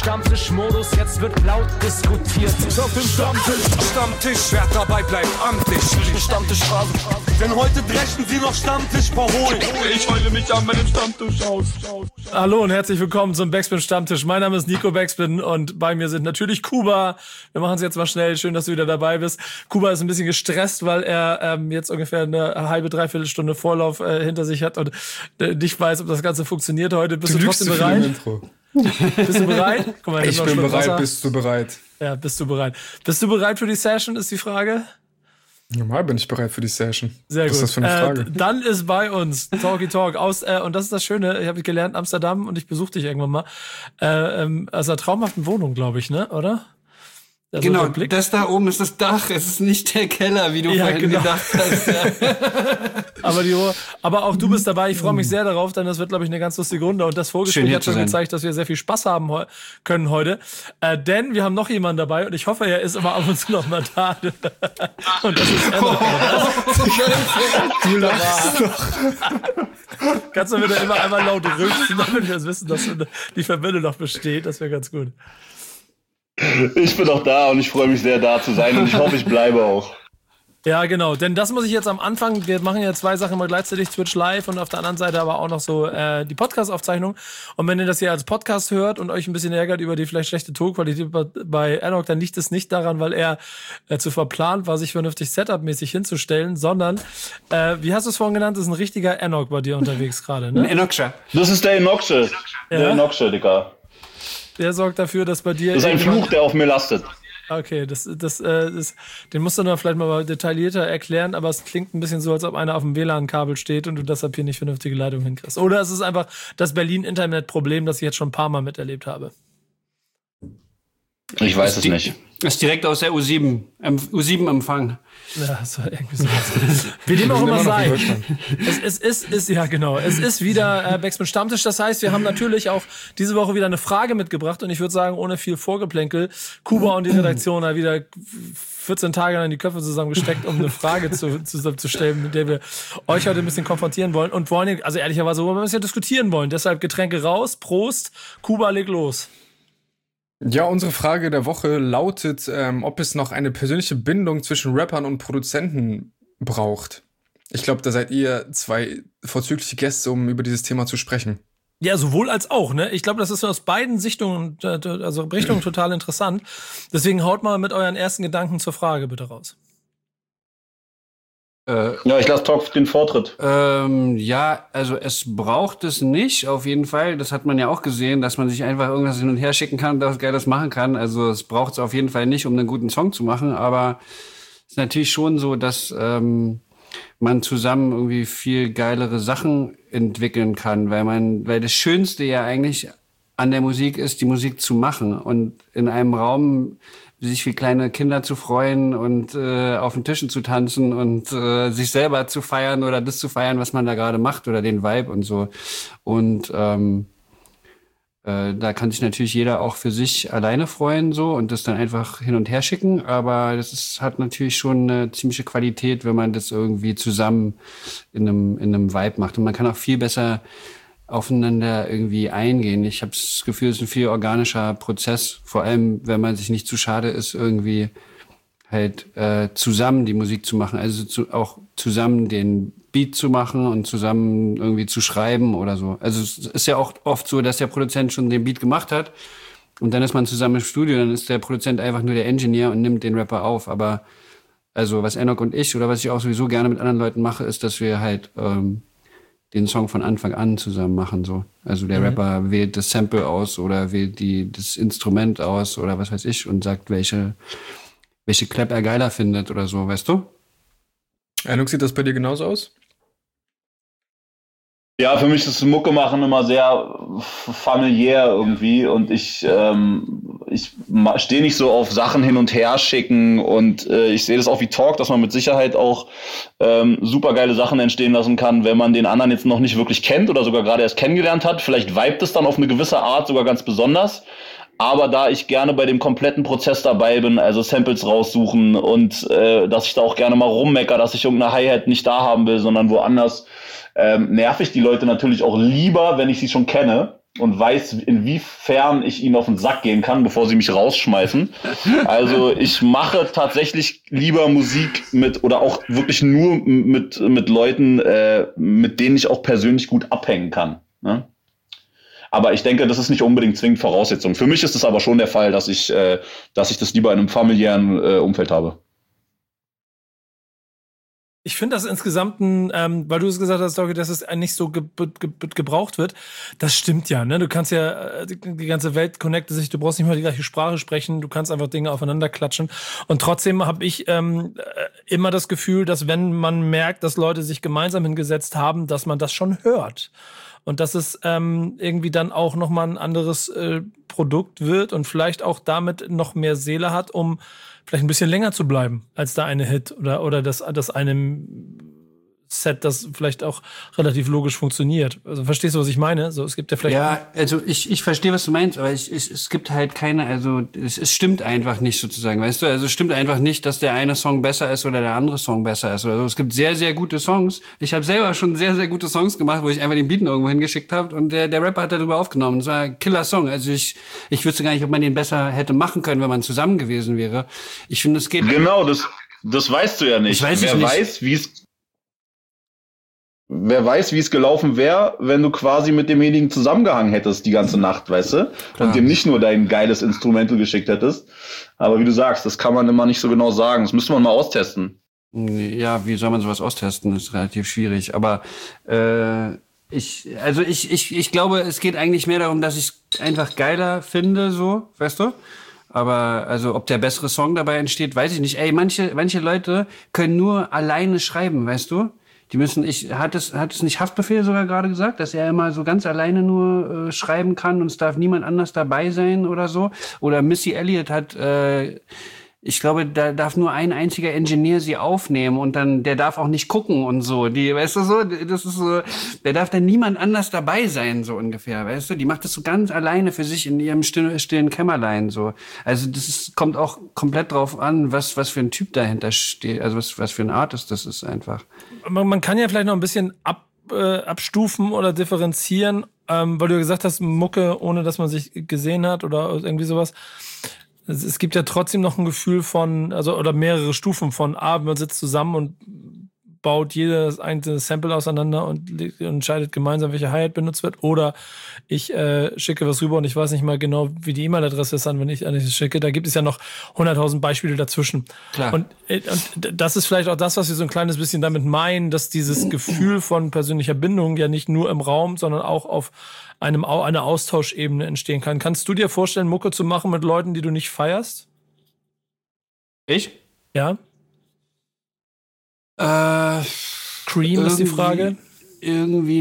Stammtischmodus, jetzt wird laut diskutiert. Auf dem Stammtisch, wer dabei bleibt, amtlich. Stammtischphase, denn heute dreschen sie noch Stammtisch verholen. Ich heule mich an meinem Stammtisch aus. Hallo und herzlich willkommen zum Backspin Stammtisch. Mein Name ist Nico Backspin und bei mir sind natürlich Kuba. Wir machen es jetzt mal schnell. Schön, dass du wieder dabei bist. Kuba ist ein bisschen gestresst, weil er jetzt ungefähr eine halbe, dreiviertel Stunde Vorlauf hinter sich hat und nicht weiß, ob das Ganze funktioniert heute. Bist du trotzdem bereit? Bist du bereit? Guck mal, ich bin bereit. Wasser. Bist du bereit? Ja, bist du bereit. Bist du bereit für die Session, ist die Frage? Normal bin ich bereit für die Session. Sehr gut. Was ist das für eine Frage? Dann ist bei uns Talky Talk aus, und das ist das Schöne, ich habe gelernt, Amsterdam, und ich besuche dich irgendwann mal, aus einer traumhaften Wohnung, glaube ich, ne, oder? Also genau, das da oben ist das Dach, es ist nicht der Keller, wie du vorhin gedacht hast. Ja. aber auch du bist dabei, ich freue mich sehr darauf, denn das wird, glaube ich, eine ganz lustige Runde. Und das Vorgespräch hat schon gezeigt, dass wir sehr viel Spaß haben können heute. Denn wir haben noch jemanden dabei und ich hoffe, er ist immer ab und zu noch mal da. Und das ist Enno. Du lachst doch. Kannst du wieder immer einmal laut rülpsen, damit wir wissen, dass die Verbindung noch besteht. Das wäre ganz gut. Ich bin auch da und ich freue mich sehr, da zu sein und ich hoffe, ich bleibe auch. Ja, genau, denn das muss ich jetzt am Anfang, wir machen ja zwei Sachen immer gleichzeitig, Twitch Live und auf der anderen Seite aber auch noch so die Podcast-Aufzeichnung. Und wenn ihr das hier als Podcast hört und euch ein bisschen ärgert über die vielleicht schlechte Tonqualität bei Enoch, dann liegt es nicht daran, weil er zu verplant war, sich vernünftig Setup-mäßig hinzustellen, sondern, wie hast du es vorhin genannt, ist ein richtiger Enoch bei dir unterwegs gerade, ne? Ein Enochscher. Das ist der Enochsche. Ja? Der Enochsche, Digga. Der sorgt dafür, dass bei dir... Das ist ein Fluch, der auf mir lastet. Okay, den musst du noch vielleicht mal detaillierter erklären, aber es klingt ein bisschen so, als ob einer auf dem WLAN-Kabel steht und du deshalb hier nicht vernünftige Leitung hinkriegst. Oder es ist einfach das Berlin-Internet-Problem, das ich jetzt schon ein paar Mal miterlebt habe. Ich weiß es nicht. Das ist direkt aus der U7-Empfang. Ja, so irgendwie so. Wie dem auch immer sei. Es ist wieder Backspin Stammtisch. Das heißt, wir haben natürlich auch diese Woche wieder eine Frage mitgebracht und ich würde sagen, ohne viel Vorgeplänkel, Kuba und die Redaktion haben wieder 14 Tage in die Köpfe zusammengesteckt, um eine Frage zu stellen, mit der wir euch heute ein bisschen konfrontieren wollen und vor allen Dingen, also ehrlicherweise, worüber wir es ja diskutieren wollen. Deshalb Getränke raus, Prost, Kuba, leg los. Ja, unsere Frage der Woche lautet, ob es noch eine persönliche Bindung zwischen Rappern und Produzenten braucht. Ich glaube, da seid ihr zwei vorzügliche Gäste, um über dieses Thema zu sprechen. Ja, sowohl als auch, ne? Ich glaube, das ist aus beiden Richtungen total interessant. Deswegen haut mal mit euren ersten Gedanken zur Frage bitte raus. Ja, ich lasse Talk den Vortritt. Ja, also es braucht es nicht, auf jeden Fall. Das hat man ja auch gesehen, dass man sich einfach irgendwas hin und her schicken kann und was Geiles machen kann. Also es braucht es auf jeden Fall nicht, um einen guten Song zu machen. Aber es ist natürlich schon so, dass man zusammen irgendwie viel geilere Sachen entwickeln kann, weil das Schönste ja eigentlich an der Musik ist, die Musik zu machen und in einem Raum sich wie kleine Kinder zu freuen und auf den Tischen zu tanzen und sich selber zu feiern oder das zu feiern, was man da gerade macht oder den Vibe und so. Und da kann sich natürlich jeder auch für sich alleine freuen so und das dann einfach hin und her schicken. Aber hat natürlich schon eine ziemliche Qualität, wenn man das irgendwie zusammen in einem Vibe macht. Und man kann auch viel besser aufeinander irgendwie eingehen. Ich habe das Gefühl, es ist ein viel organischer Prozess, vor allem, wenn man sich nicht zu schade ist, irgendwie halt zusammen die Musik zu machen, also auch zusammen den Beat zu machen und zusammen irgendwie zu schreiben oder so. Also es ist ja auch oft so, dass der Produzent schon den Beat gemacht hat und dann ist man zusammen im Studio, dann ist der Produzent einfach nur der Engineer und nimmt den Rapper auf. Aber also was Enoch und ich oder was ich auch sowieso gerne mit anderen Leuten mache, ist, dass wir halt den Song von Anfang an zusammen machen, so. Also der Rapper wählt das Sample aus oder wählt das Instrument aus oder was weiß ich und sagt, welche Clap er geiler findet oder so, weißt du? Enoch, sieht das bei dir genauso aus? Ja, für mich ist Mucke machen immer sehr familiär irgendwie und ich stehe nicht so auf Sachen hin und her schicken und ich sehe das auch wie Talk, dass man mit Sicherheit auch super geile Sachen entstehen lassen kann, wenn man den anderen jetzt noch nicht wirklich kennt oder sogar gerade erst kennengelernt hat. Vielleicht vibet es dann auf eine gewisse Art sogar ganz besonders. Aber da ich gerne bei dem kompletten Prozess dabei bin, also Samples raussuchen und dass ich da auch gerne mal rummecker, dass ich irgendeine Hi-Hat nicht da haben will, sondern woanders, nerv ich die Leute natürlich auch lieber, wenn ich sie schon kenne. und weiß, inwiefern ich ihnen auf den Sack gehen kann, bevor sie mich rausschmeißen. Also ich mache tatsächlich lieber Musik oder auch wirklich nur mit Leuten, mit denen ich auch persönlich gut abhängen kann. Ne? Aber ich denke, das ist nicht unbedingt zwingend Voraussetzung. Für mich ist es aber schon der Fall, dass ich das lieber in einem familiären Umfeld habe. Ich finde das insgesamt, weil du es gesagt hast, Doggy, dass es nicht so gebraucht wird. Das stimmt ja, ne? Du kannst ja, die ganze Welt connectet sich, du brauchst nicht mal die gleiche Sprache sprechen, du kannst einfach Dinge aufeinander klatschen. Und trotzdem habe ich immer das Gefühl, dass wenn man merkt, dass Leute sich gemeinsam hingesetzt haben, dass man das schon hört. Und dass es irgendwie dann auch nochmal ein anderes Produkt wird und vielleicht auch damit noch mehr Seele hat, um vielleicht ein bisschen länger zu bleiben als da eine Hit oder das eine Set, das vielleicht auch relativ logisch funktioniert. Also verstehst du, was ich meine? So, es gibt ja vielleicht. Ja, also ich verstehe, was du meinst, aber es gibt halt keine, also es stimmt einfach nicht sozusagen, weißt du? Also es stimmt einfach nicht, dass der eine Song besser ist oder der andere Song besser ist oder so. Es gibt sehr, sehr gute Songs. Ich habe selber schon sehr, sehr gute Songs gemacht, wo ich einfach den Beat irgendwo hingeschickt habe und der Rapper hat darüber aufgenommen. Das war ein Killer-Song. Also ich wüsste gar nicht, ob man den besser hätte machen können, wenn man zusammen gewesen wäre. Ich finde, es geht. Genau, das weißt du ja nicht. Wer weiß, wie es gelaufen wäre, wenn du quasi mit demjenigen zusammengehangen hättest die ganze Nacht, weißt du? Klar. Und dem nicht nur dein geiles Instrumental geschickt hättest. Aber wie du sagst, das kann man immer nicht so genau sagen. Das müsste man mal austesten. Ja, wie soll man sowas austesten? Das ist relativ schwierig. Aber ich glaube, es geht eigentlich mehr darum, dass ich es einfach geiler finde, so, weißt du? Aber also ob der bessere Song dabei entsteht, weiß ich nicht. Ey, manche Leute können nur alleine schreiben, weißt du? Die müssen, hat es nicht Haftbefehl sogar gerade gesagt, dass er immer so ganz alleine nur schreiben kann und es darf niemand anders dabei sein oder so? Oder Missy Elliott hat, ich glaube, da darf nur ein einziger Ingenieur sie aufnehmen und dann, der darf auch nicht gucken und so. Weißt du so, das ist so, der darf dann niemand anders dabei sein, so ungefähr, weißt du? Die macht das so ganz alleine für sich in ihrem stillen Kämmerlein, so. Also kommt auch komplett drauf an, was für ein Typ dahinter steht, also was für ein Artist das ist einfach. Man kann ja vielleicht noch ein bisschen abstufen oder differenzieren, weil du ja gesagt hast, Mucke, ohne dass man sich gesehen hat oder irgendwie sowas. Es gibt ja trotzdem noch ein Gefühl von, oder mehrere Stufen von, man sitzt zusammen und baut jedes einzelne Sample auseinander und entscheidet gemeinsam, welche Hi-Hat benutzt wird. Oder ich schicke was rüber und ich weiß nicht mal genau, wie die E-Mail-Adresse ist, wenn ich es schicke. Da gibt es ja noch 100.000 Beispiele dazwischen. Klar. Und das ist vielleicht auch das, was wir so ein kleines bisschen damit meinen, dass dieses Gefühl von persönlicher Bindung ja nicht nur im Raum, sondern auch auf einer Austauschebene entstehen kann. Kannst du dir vorstellen, Mucke zu machen mit Leuten, die du nicht feierst? Ich? Ja. Cream ist die Frage. Irgendwie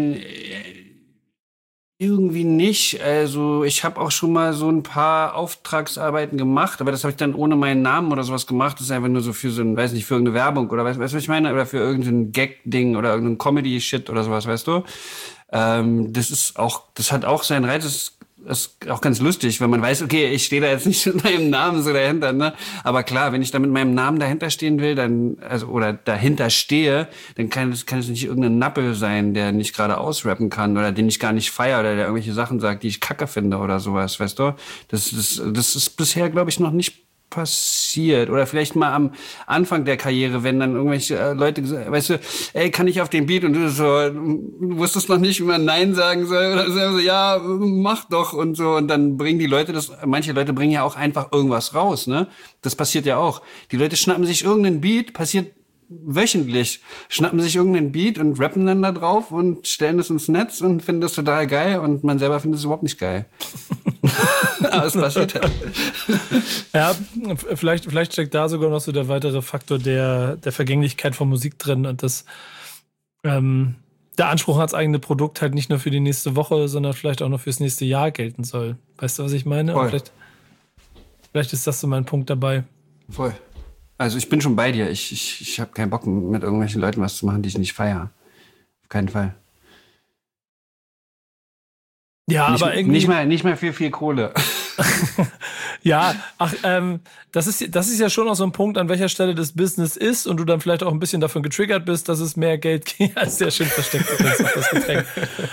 nicht. Also ich habe auch schon mal so ein paar Auftragsarbeiten gemacht, aber das habe ich dann ohne meinen Namen oder sowas gemacht. Das ist einfach nur so für so ein, weiß nicht, für irgendeine Werbung oder weißt du, was ich meine? Oder für irgendein Gag-Ding oder irgendein Comedy-Shit oder sowas, weißt du? Das hat auch seinen Reiz. Das ist auch ganz lustig, wenn man weiß, okay, ich stehe da jetzt nicht mit meinem Namen so dahinter, ne? Aber klar, wenn ich da mit meinem Namen dahinter stehen will, oder dahinter stehe, dann kann es nicht irgendein Nappel sein, der nicht gerade ausrappen kann oder den ich gar nicht feiere oder der irgendwelche Sachen sagt, die ich kacke finde oder sowas, weißt du? Das ist bisher, glaube ich, noch nicht passiert. Oder vielleicht mal am Anfang der Karriere, wenn dann irgendwelche Leute gesagt, weißt du, ey, kann ich auf den Beat? Und du wusstest noch nicht, wie man Nein sagen soll. Oder so, ja, mach doch und so. Und dann bringen die Leute manche Leute bringen ja auch einfach irgendwas raus, ne? Das passiert ja auch. Die Leute schnappen sich irgendeinen Beat, passiert wöchentlich, schnappen sich irgendeinen Beat und rappen dann da drauf und stellen das ins Netz und finden das total geil und man selber findet es überhaupt nicht geil. Aber es passiert halt. Ja, vielleicht steckt da sogar noch so der weitere Faktor der Vergänglichkeit von Musik drin und das der Anspruch ans eigene Produkt halt nicht nur für die nächste Woche, sondern vielleicht auch noch fürs nächste Jahr gelten soll. Weißt du, was ich meine? Vielleicht ist das so mein Punkt dabei. Voll. Also ich bin schon bei dir. Ich habe keinen Bock, mit irgendwelchen Leuten was zu machen, die ich nicht feiere. Auf keinen Fall. Ja, nicht, aber irgendwie nicht mehr für viel Kohle. ja, das ist ja schon auch so ein Punkt, an welcher Stelle das Business ist und du dann vielleicht auch ein bisschen davon getriggert bist, dass es mehr Geld gibt, als sehr schön versteckt übrigens auch das Getränk.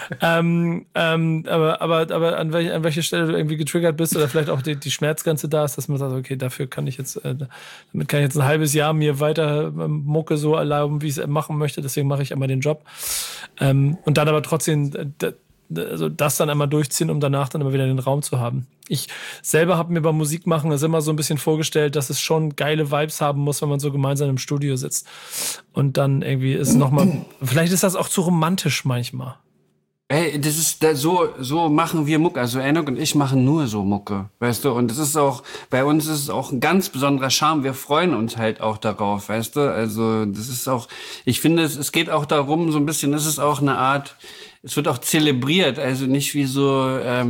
Aber an welcher Stelle du irgendwie getriggert bist oder vielleicht auch die Schmerzgrenze da ist, dass man sagt, okay, damit kann ich jetzt ein halbes Jahr mir weiter Mucke so erlauben, wie ich es machen möchte, deswegen mache ich einmal den Job. Und dann aber trotzdem also das dann einmal durchziehen, um danach dann immer wieder den Raum zu haben. Ich selber habe mir beim Musikmachen das immer so ein bisschen vorgestellt, dass es schon geile Vibes haben muss, wenn man so gemeinsam im Studio sitzt. Und dann irgendwie ist nochmal, vielleicht ist das auch zu romantisch manchmal. Ey, so machen wir Mucke. Also Enoch und ich machen nur so Mucke, weißt du? Und das ist auch, bei uns ist es auch ein ganz besonderer Charme. Wir freuen uns halt auch darauf, weißt du? Also das ist auch, ich finde, es geht auch darum, so ein bisschen, es ist auch eine Art, es wird auch zelebriert, also nicht wie so,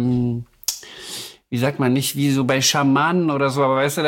wie sagt man, nicht wie so bei Schamanen oder so, aber weißt du,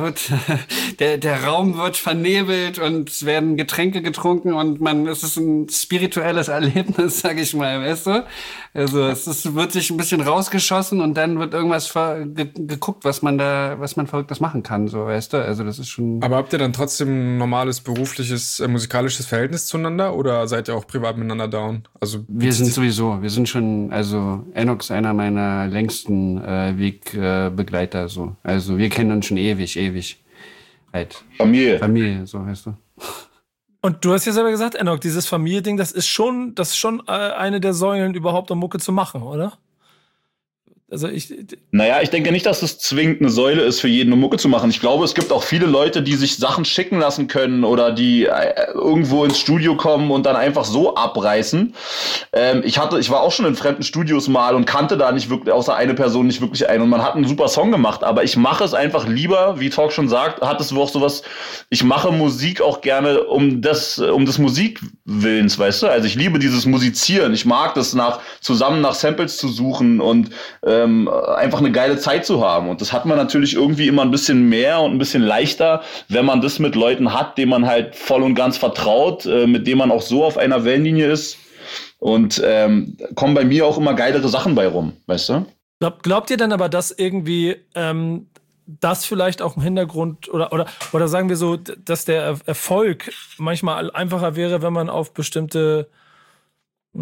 der Raum wird vernebelt und es werden Getränke getrunken und es ist ein spirituelles Erlebnis, sag ich mal, weißt du? Also wird sich ein bisschen rausgeschossen und dann wird irgendwas geguckt, was man Verrücktes machen kann, so, weißt du? Also das ist schon. Aber habt ihr dann trotzdem ein normales berufliches, musikalisches Verhältnis zueinander oder seid ihr auch privat miteinander down? Also wir sind schon, also Enoch ist einer meiner längsten Wegbegleiter, so. Also wir kennen uns schon ewig. Halt. Familie, so, weißt du. Und du hast ja selber gesagt, Enoch, dieses Familie-Ding, das ist schon eine der Säulen überhaupt, um Mucke zu machen, oder? Also ich denke nicht, dass es zwingend eine Säule ist, für jeden eine Mucke zu machen. Ich glaube, es gibt auch viele Leute, die sich Sachen schicken lassen können oder die irgendwo ins Studio kommen und dann einfach so abreißen. Ich war auch schon in fremden Studios mal und kannte da nicht wirklich, außer eine Person nicht wirklich einen. Und man hat einen super Song gemacht, aber ich mache es einfach lieber, wie Talk schon sagt, hat es auch sowas, ich mache Musik auch gerne um des Musikwillens, weißt du? Also ich liebe dieses Musizieren. Ich mag das zusammen nach Samples zu suchen und einfach eine geile Zeit zu haben. Und das hat man natürlich irgendwie immer ein bisschen mehr und ein bisschen leichter, wenn man das mit Leuten hat, denen man halt voll und ganz vertraut, mit denen man auch so auf einer Wellenlinie ist. Und kommen bei mir auch immer geilere Sachen bei rum, weißt du? Glaubt ihr dann aber, dass irgendwie das vielleicht auch im Hintergrund oder sagen wir so, dass der Erfolg manchmal einfacher wäre, wenn man auf bestimmte ich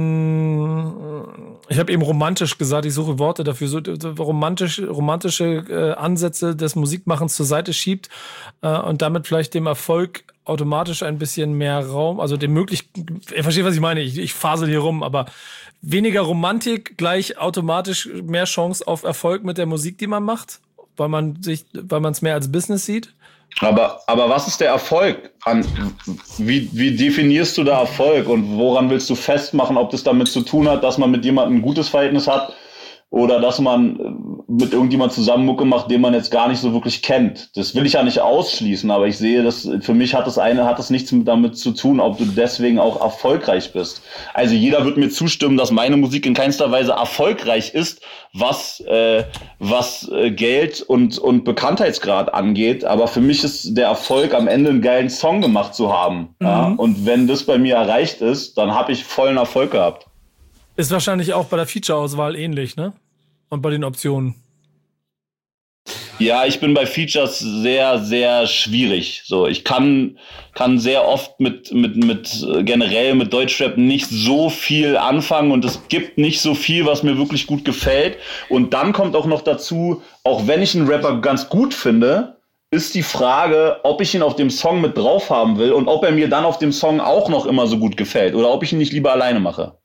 habe eben romantisch gesagt, ich suche Worte dafür, so romantische Ansätze des Musikmachens zur Seite schiebt und damit vielleicht dem Erfolg automatisch ein bisschen mehr Raum, also dem ihr versteht, was ich meine, ich fasel hier rum, aber weniger Romantik gleich automatisch mehr Chance auf Erfolg mit der Musik, die man macht, weil man es mehr als Business sieht? Aber was ist der Erfolg? Wie definierst du da Erfolg und woran willst du festmachen, ob das damit zu tun hat, dass man mit jemandem ein gutes Verhältnis hat oder dass man mit irgendjemand zusammen Mucke macht, den man jetzt gar nicht so wirklich kennt? Das will ich ja nicht ausschließen, aber ich sehe, dass für mich hat das nichts damit zu tun, ob du deswegen auch erfolgreich bist. Also jeder wird mir zustimmen, dass meine Musik in keinster Weise erfolgreich ist, was Geld und Bekanntheitsgrad angeht. Aber für mich ist der Erfolg, am Ende einen geilen Song gemacht zu haben. Mhm. Ja? Und wenn das bei mir erreicht ist, dann habe ich vollen Erfolg gehabt. Ist wahrscheinlich auch bei der Feature-Auswahl ähnlich, ne? Und bei den Optionen. Ja, ich bin bei Features sehr, sehr schwierig. So, ich kann sehr oft generell mit Deutschrap nicht so viel anfangen und es gibt nicht so viel, was mir wirklich gut gefällt. Und dann kommt auch noch dazu, auch wenn ich einen Rapper ganz gut finde, ist die Frage, ob ich ihn auf dem Song mit drauf haben will und ob er mir dann auf dem Song auch noch immer so gut gefällt oder ob ich ihn nicht lieber alleine mache.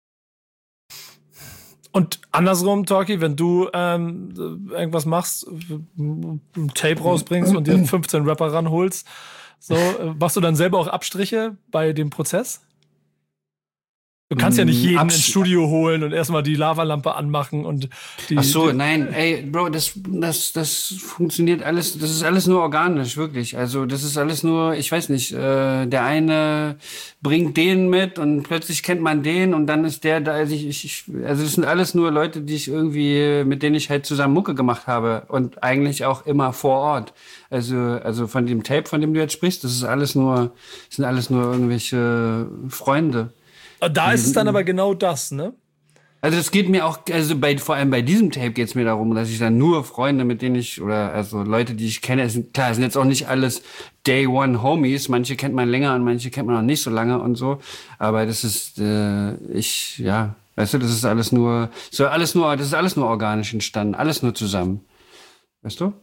Und andersrum, Talkie, wenn du irgendwas machst, ein Tape rausbringst und dir 15 Rapper ranholst, so, machst du dann selber auch Abstriche bei dem Prozess? Du kannst ja nicht jeden ins Studio holen und erstmal die Lavalampe anmachen und die. Ach so, nein, ey, Bro, das funktioniert alles, das ist alles nur organisch, wirklich. Also, das ist alles nur, ich weiß nicht, der eine bringt den mit und plötzlich kennt man den und dann ist der da, also das sind alles nur Leute, mit denen ich halt zusammen Mucke gemacht habe und eigentlich auch immer vor Ort. Also von dem Tape, von dem du jetzt sprichst, sind alles nur irgendwelche Freunde. Da ist es dann aber genau das, ne? Also das geht mir auch, also vor allem bei diesem Tape geht es mir darum, dass ich dann nur Freunde, mit denen ich, oder also Leute, die ich kenne, es sind jetzt auch nicht alles Day One Homies, manche kennt man länger und manche kennt man noch nicht so lange und so, aber das ist, weißt du, das ist alles nur organisch entstanden, alles nur zusammen, weißt du?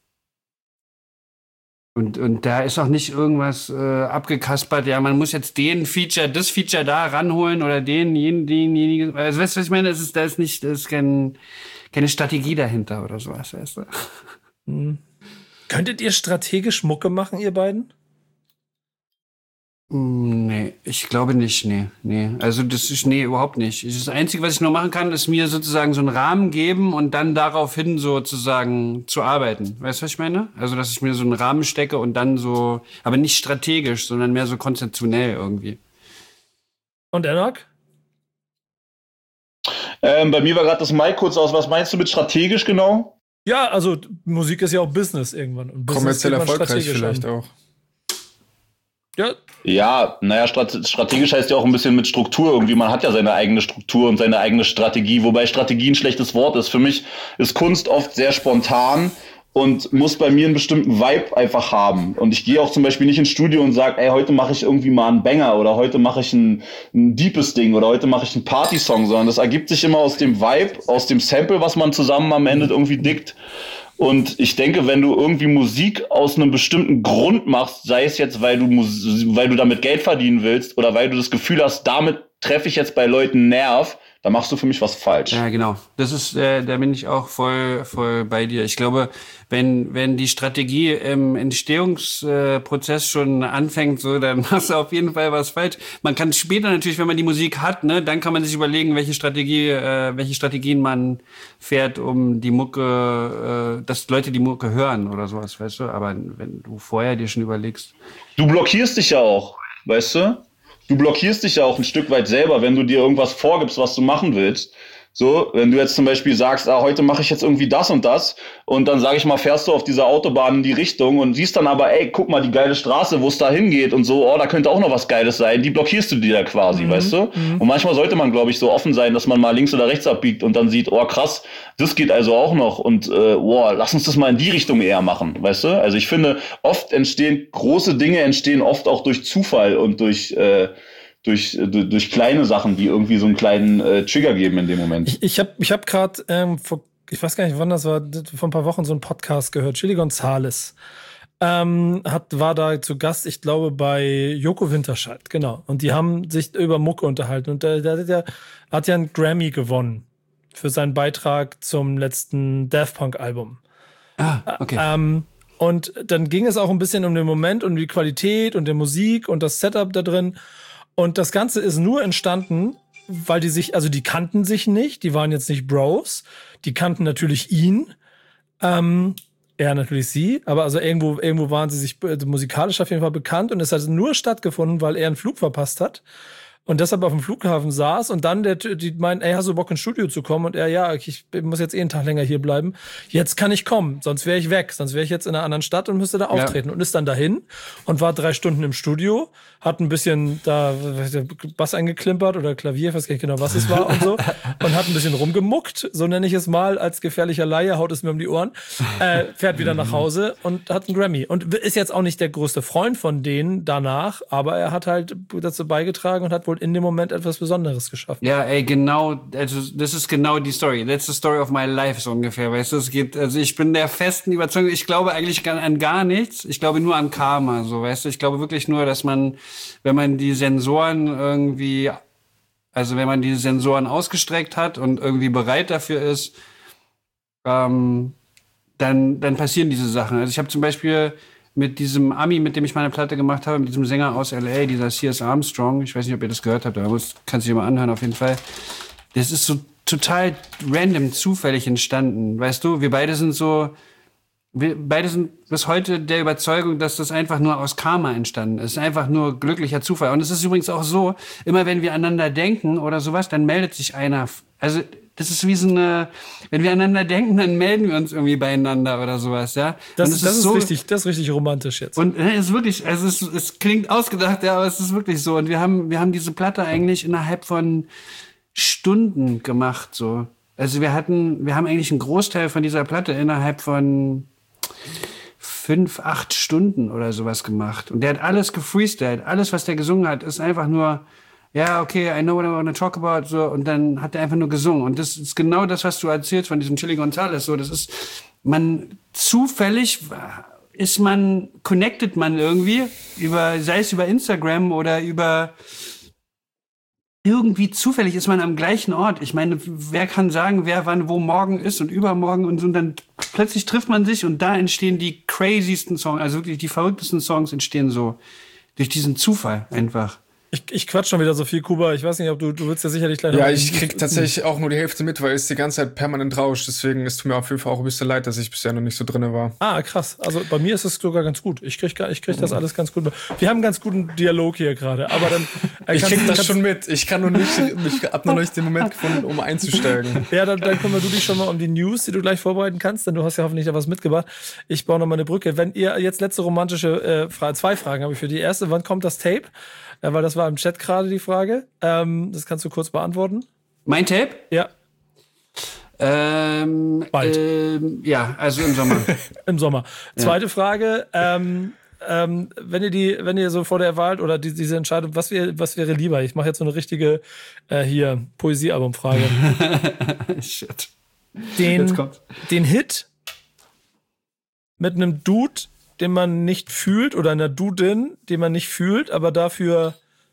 Und da ist auch nicht irgendwas abgekaspert, ja, man muss jetzt das Feature da ranholen oder denjenigen. Also weißt du, was ich meine? Da ist keine Strategie dahinter oder sowas, weißt du? Könntet ihr strategisch Mucke machen, ihr beiden? Nee, ich glaube nicht, nee. Also überhaupt nicht. Das Einzige, was ich nur machen kann, ist mir sozusagen so einen Rahmen geben und dann daraufhin sozusagen zu arbeiten. Weißt du, was ich meine? Also, dass ich mir so einen Rahmen stecke und dann so, aber nicht strategisch, sondern mehr so konzeptionell irgendwie. Und Enoch? Bei mir war gerade das Mic kurz aus. Was meinst du mit strategisch genau? Ja, also Musik ist ja auch Business irgendwann. Und kommerziell erfolgreich vielleicht auch. Ja, naja, strategisch heißt ja auch ein bisschen mit Struktur irgendwie. Man hat ja seine eigene Struktur und seine eigene Strategie, wobei Strategie ein schlechtes Wort ist. Für mich ist Kunst oft sehr spontan und muss bei mir einen bestimmten Vibe einfach haben. Und ich gehe auch zum Beispiel nicht ins Studio und sage, ey, heute mache ich irgendwie mal einen Banger oder heute mache ich ein deepes Ding oder heute mache ich einen Party-Song, sondern das ergibt sich immer aus dem Vibe, aus dem Sample, was man zusammen am Ende irgendwie dickt. Und ich denke, wenn du irgendwie Musik aus einem bestimmten Grund machst, sei es jetzt, weil du damit Geld verdienen willst oder weil du das Gefühl hast, damit treffe ich jetzt bei Leuten Nerv, dann machst du für mich was falsch. Ja, genau. Das ist, da bin ich auch voll bei dir. Ich glaube, wenn die Strategie im Entstehungsprozess schon anfängt, so, dann machst du auf jeden Fall was falsch. Man kann später natürlich, wenn man die Musik hat, ne, dann kann man sich überlegen, welche Strategien man fährt, um die Mucke, dass Leute die Mucke hören oder sowas, weißt du? Aber wenn du vorher dir schon überlegst. Du blockierst dich ja auch, weißt du? Du blockierst dich ja auch ein Stück weit selber, wenn du dir irgendwas vorgibst, was du machen willst. So, wenn du jetzt zum Beispiel sagst, heute mache ich jetzt irgendwie das und dann sage ich mal, fährst du auf dieser Autobahn in die Richtung und siehst dann aber, ey, guck mal, die geile Straße, wo es da hingeht und so, da könnte auch noch was Geiles sein, die blockierst du dir da quasi, weißt du? Und manchmal sollte man, glaube ich, so offen sein, dass man mal links oder rechts abbiegt und dann sieht, krass, das geht also auch noch und lass uns das mal in die Richtung eher machen, weißt du? Also ich finde, große Dinge entstehen oft auch durch Zufall und durch kleine Sachen, die irgendwie so einen kleinen Trigger geben in dem Moment. Ich hab gerade ich weiß gar nicht, wann das war, vor ein paar Wochen so einen Podcast gehört. Chili Gonzales war da zu Gast, ich glaube, bei Joko Winterscheid, genau. Und die haben sich über Mucke unterhalten. Und der hat ja einen Grammy gewonnen für seinen Beitrag zum letzten Daft Punk-Album. Okay. Und dann ging es auch ein bisschen um den Moment und die Qualität und die Musik und das Setup da drin. Und das Ganze ist nur entstanden, weil die kannten sich nicht, die waren jetzt nicht Bros, die kannten natürlich ihn, er natürlich sie, aber also irgendwo waren sie sich musikalisch auf jeden Fall bekannt und es hat nur stattgefunden, weil er einen Flug verpasst hat und deshalb auf dem Flughafen saß und dann die meinten, ey, hast du Bock ins Studio zu kommen? Und er, ja, ich muss jetzt einen Tag länger hier bleiben. Jetzt kann ich kommen, sonst wäre ich weg. Sonst wäre ich jetzt in einer anderen Stadt und müsste da auftreten. Und ist dann dahin und war 3 Stunden im Studio, hat ein bisschen da Bass eingeklimpert oder Klavier, ich weiß gar nicht genau, was es war und so. Und hat ein bisschen rumgemuckt, so nenne ich es mal, als gefährlicher Laie, haut es mir um die Ohren, fährt wieder nach Hause und hat einen Grammy. Und ist jetzt auch nicht der größte Freund von denen danach, aber er hat halt dazu beigetragen und hat wohl in dem Moment etwas Besonderes geschaffen. Ja, ey, genau, also das ist genau die Story. That's the story of my life, so ungefähr, weißt du, ich bin der festen Überzeugung, ich glaube eigentlich an gar nichts, ich glaube nur an Karma, so, weißt du, ich glaube wirklich nur, dass man, wenn man die Sensoren ausgestreckt hat und irgendwie bereit dafür ist, dann passieren diese Sachen. Also ich habe zum Beispiel mit diesem Ami, mit dem ich meine Platte gemacht habe, mit diesem Sänger aus L.A., dieser C.S. Armstrong, ich weiß nicht, ob ihr das gehört habt, aber kannst du dir mal anhören, auf jeden Fall. Das ist so total random, zufällig entstanden, weißt du? Wir beide sind bis heute der Überzeugung, dass das einfach nur aus Karma entstanden ist. Einfach nur glücklicher Zufall. Und es ist übrigens auch so, immer wenn wir aneinander denken oder sowas, dann meldet sich einer. Also das ist wie so eine, wenn wir aneinander denken, dann melden wir uns irgendwie beieinander oder sowas, ja. Das ist richtig romantisch jetzt. Und es ist wirklich, also es klingt ausgedacht, ja, aber es ist wirklich so. Und wir haben diese Platte eigentlich innerhalb von, Stunden gemacht, so. Also wir haben eigentlich einen Großteil von dieser Platte innerhalb von 5-8 Stunden oder sowas gemacht. Und der hat alles gefreestylt. Alles, was der gesungen hat, ist einfach nur, ja, okay, I know what I want to talk about, so. Und dann hat er einfach nur gesungen. Und das ist genau das, was du erzählst von diesem Chili Gonzales, so. Das ist, zufällig connected man irgendwie sei es über Instagram oder irgendwie zufällig ist man am gleichen Ort. Ich meine, wer kann sagen, wer wann wo morgen ist und übermorgen und so, und dann plötzlich trifft man sich und da entstehen die craziesten Songs, also wirklich die verrücktesten Songs entstehen so durch diesen Zufall einfach. Ich quatsch schon wieder so viel, Kuba. Ich weiß nicht, ob du willst ja sicherlich gleich noch. Ja, ich krieg tatsächlich auch nur die Hälfte mit, weil es die ganze Zeit permanent rauscht. Deswegen ist es mir auf jeden Fall auch ein bisschen leid, dass ich bisher noch nicht so drin war. Ah, krass. Also bei mir ist es sogar ganz gut. Ich krieg das alles ganz gut. Wir haben einen ganz guten Dialog hier gerade. Aber dann ich krieg das schon mit. Ich kann hab noch nicht den Moment gefunden, um einzusteigen. Ja, dann kümmere du dich schon mal um die News, die du gleich vorbereiten kannst, denn du hast ja hoffentlich da was mitgebracht. Ich baue noch mal eine Brücke. Wenn ihr jetzt letzte romantische zwei Fragen habe ich für die erste. Wann kommt das Tape? Weil das war im Chat gerade die Frage. Das kannst du kurz beantworten. Mein Tape? Ja. Bald. Ja, also im Sommer. Im Sommer. Ja. Zweite Frage. Wenn ihr so vor der Wahl oder diese Entscheidung, was wäre lieber? Ich mache jetzt so eine richtige Poesiealbum-Frage. Shit. Den Hit mit einem Dude, den man nicht fühlt, oder einer Dudin, den man nicht fühlt, aber dafür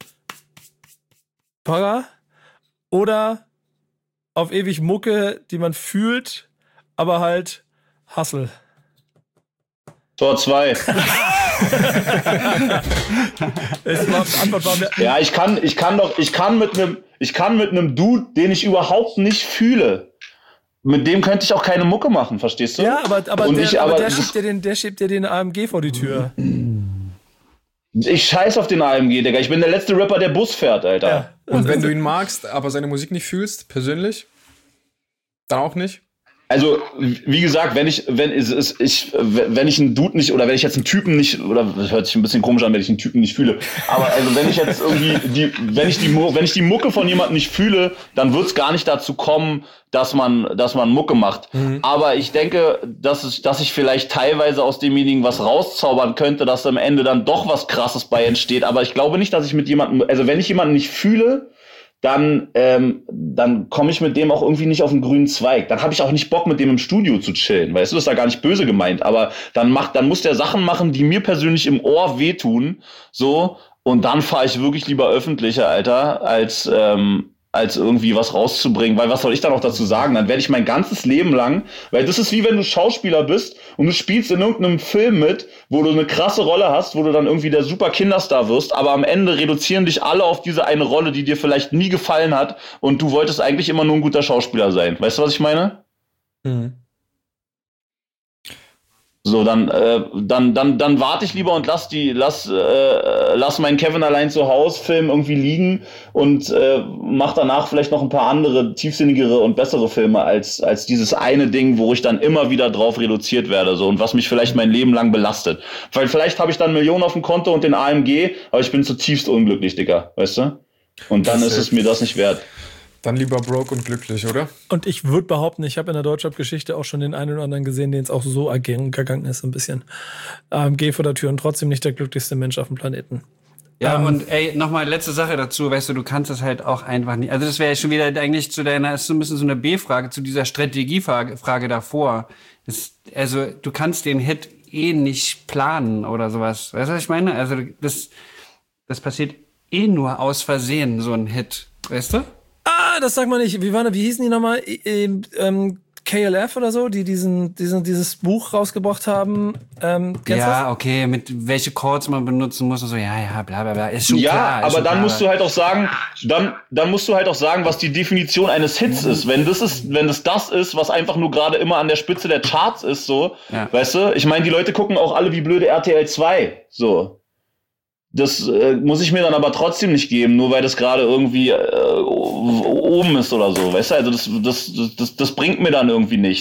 Para, oder auf ewig Mucke, die man fühlt, aber halt Hustle. Tor 2. Ja, ich kann mit einem Dude, den ich überhaupt nicht fühle, mit dem könnte ich auch keine Mucke machen, verstehst du? Ja, aber der schiebt dir den AMG vor die Tür. Ich scheiß auf den AMG, Digga. Ich bin der letzte Rapper, der Bus fährt, Alter. Ja. Und wenn du ihn magst, aber seine Musik nicht fühlst, persönlich, dann auch nicht? Also, wie gesagt, wenn ich einen Dude nicht, oder wenn ich jetzt einen Typen nicht, oder das hört sich ein bisschen komisch an, wenn ich einen Typen nicht fühle, aber also wenn ich jetzt irgendwie wenn ich die Mucke von jemandem nicht fühle, dann wird's gar nicht dazu kommen, dass man Mucke macht. Mhm. Aber ich denke, dass ich vielleicht teilweise aus demjenigen was rauszaubern könnte, dass am Ende dann doch was Krasses bei entsteht. Aber ich glaube nicht, dass ich mit jemandem, also wenn ich jemanden nicht fühle, dann komme ich mit dem auch irgendwie nicht auf den grünen Zweig. Dann habe ich auch nicht Bock, mit dem im Studio zu chillen. Weißt du, das ist da gar nicht böse gemeint. Aber dann muss der Sachen machen, die mir persönlich im Ohr wehtun. So. Und dann fahre ich wirklich lieber öffentlicher, Alter, als irgendwie was rauszubringen. Weil was soll ich da noch dazu sagen? Dann werde ich mein ganzes Leben lang, weil das ist wie wenn du Schauspieler bist und du spielst in irgendeinem Film mit, wo du eine krasse Rolle hast, wo du dann irgendwie der super Kinderstar wirst, aber am Ende reduzieren dich alle auf diese eine Rolle, die dir vielleicht nie gefallen hat und du wolltest eigentlich immer nur ein guter Schauspieler sein. Weißt du, was ich meine? Mhm. So, dann warte ich lieber und lass meinen Kevin allein zu Hause Film irgendwie liegen und mach danach vielleicht noch ein paar andere, tiefsinnigere und bessere Filme als dieses eine Ding, wo ich dann immer wieder drauf reduziert werde, so, und was mich vielleicht mein Leben lang belastet. Weil vielleicht habe ich dann Millionen auf dem Konto und den AMG, aber ich bin zutiefst unglücklich, Digga, weißt du? Und dann ist es mir das nicht wert. Dann lieber broke und glücklich, oder? Und ich würde behaupten, ich habe in der Deutschrap-Geschichte auch schon den einen oder anderen gesehen, den es auch so gegangen ist, ein bisschen. AMG vor der Tür und trotzdem nicht der glücklichste Mensch auf dem Planeten. Ja, und ey, nochmal letzte Sache dazu, weißt du kannst das halt auch einfach nicht. Also das wäre ja schon wieder eigentlich ist so ein bisschen so eine B-Frage zu dieser Strategiefrage davor. Also du kannst den Hit nicht planen oder sowas. Weißt du, was ich meine? Also das passiert nur aus Versehen, so ein Hit. Weißt du? Ah, das sagt man nicht. Wie hießen die nochmal? KLF oder so, die dieses Buch rausgebracht haben. Kennst du das? Okay, mit welche Chords man benutzen muss und so, ja, bla bla bla. Ist schon klar. Ja, aber dann musst du halt auch sagen, was die Definition eines Hits ist. Wenn das ist, was einfach nur gerade immer an der Spitze der Charts ist, so, ja. Weißt du? Ich meine, die Leute gucken auch alle wie blöde RTL 2, so. Das muss ich mir dann aber trotzdem nicht geben, nur weil das gerade irgendwie oben ist oder so, weißt du? Also das bringt mir dann irgendwie nichts.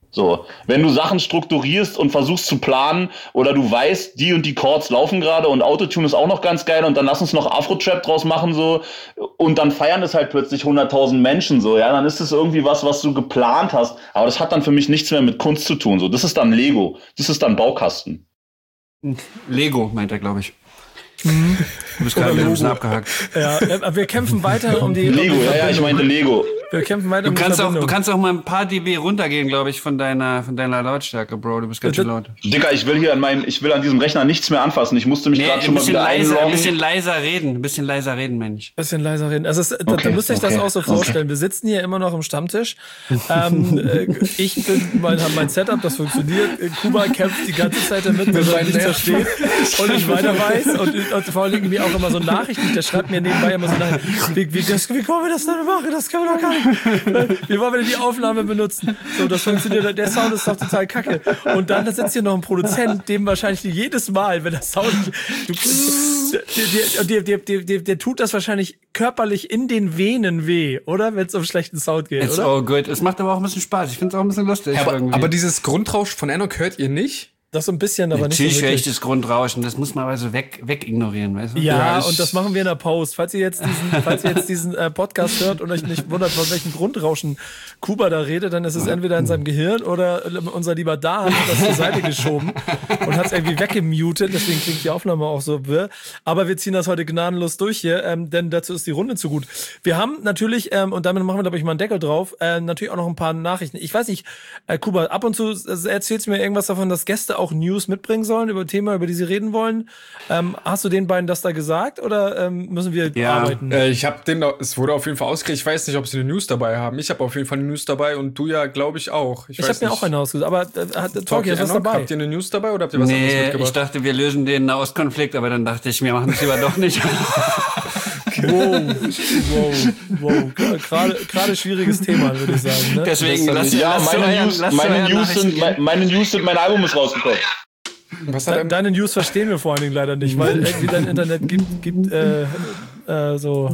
So, wenn du Sachen strukturierst und versuchst zu planen oder du weißt, die und die Chords laufen gerade und Autotune ist auch noch ganz geil und dann lass uns noch Afro-Trap draus machen so und dann feiern es halt plötzlich 100.000 Menschen so, ja, dann ist es irgendwie was du geplant hast, aber das hat dann für mich nichts mehr mit Kunst zu tun, so, das ist dann Lego, das ist dann Baukasten. Lego, meint er, glaube ich. Du bist gerade ein bisschen abgehakt. Ja, aber wir kämpfen weiter um die... Lego, ja, ich meinte Lego. Wir kämpfen weiter um die Verbindung. Du kannst auch mal ein paar dB runtergehen, glaube ich, von deiner Lautstärke, Bro. Du bist ganz schön laut. Dicker, ich will an diesem Rechner nichts mehr anfassen. Ich musste mich gerade schon mal wieder einloggen. Ein bisschen leiser reden, Mensch. Bisschen leiser reden. Also da müsst ihr euch das auch so vorstellen. Wir sitzen hier immer noch im Stammtisch. Ich habe mein Setup, das funktioniert. Kuba kämpft die ganze Zeit damit, wenn er nichts versteht und ich weiter weiß. Und vor allem irgendwie auch immer so Nachrichten. Der schreibt mir nebenbei immer so Nachrichten. Wie können wir das denn machen? Das können wir doch gar nicht. Wie wollen wir denn die Aufnahme benutzen? So, das funktioniert. Der Sound ist doch total kacke. Und dann sitzt hier noch ein Produzent, dem wahrscheinlich jedes Mal, wenn der Sound, der tut das wahrscheinlich körperlich in den Venen weh, oder? Wenn es um schlechten Sound geht, It's oder? all good. Es macht aber auch ein bisschen Spaß. Ich finde es auch ein bisschen lustig. Ja, aber dieses Grundrausch von Enoch hört ihr nicht? Das so ein bisschen, aber natürlich nicht so wirklich. echtes Grundrauschen, das muss man aber so weg ignorieren, weißt du? Ja, und das machen wir in der Post. Falls ihr jetzt diesen Podcast hört und euch nicht wundert, von welchem Grundrauschen Kuba da redet, dann ist es entweder in seinem Gehirn oder unser lieber Dan hat das zur Seite geschoben und hat es irgendwie weggemutet, deswegen klingt die Aufnahme auch so wirr. Aber wir ziehen das heute gnadenlos durch hier, denn dazu ist die Runde zu gut. Wir haben natürlich, und damit machen wir, glaube ich, mal einen Deckel drauf, natürlich auch noch ein paar Nachrichten. Ich weiß nicht, Kuba, ab und zu erzählst du mir irgendwas davon, dass Gäste auch News mitbringen sollen über Thema, über die sie reden wollen. Hast du den beiden das da gesagt oder müssen wir arbeiten? Ich habe es wurde auf jeden Fall ausgekriegt. Ich weiß nicht, ob sie eine News dabei haben. Ich habe auf jeden Fall eine News dabei und du ja, glaube ich, auch. Ich habe mir auch eine ausgesucht, aber Talkie, hast du was dabei? Habt ihr eine News dabei oder habt ihr was anderes mitgebracht? Ich dachte, wir lösen den Nahostkonflikt, aber dann dachte ich, wir machen es lieber doch nicht. Wow. Gerade schwieriges Thema, würde ich sagen. Ne? Deswegen meine News sind, mein Album ist rausgekommen. Deine News verstehen wir vor allen Dingen leider nicht, weil irgendwie dein Internet gibt so.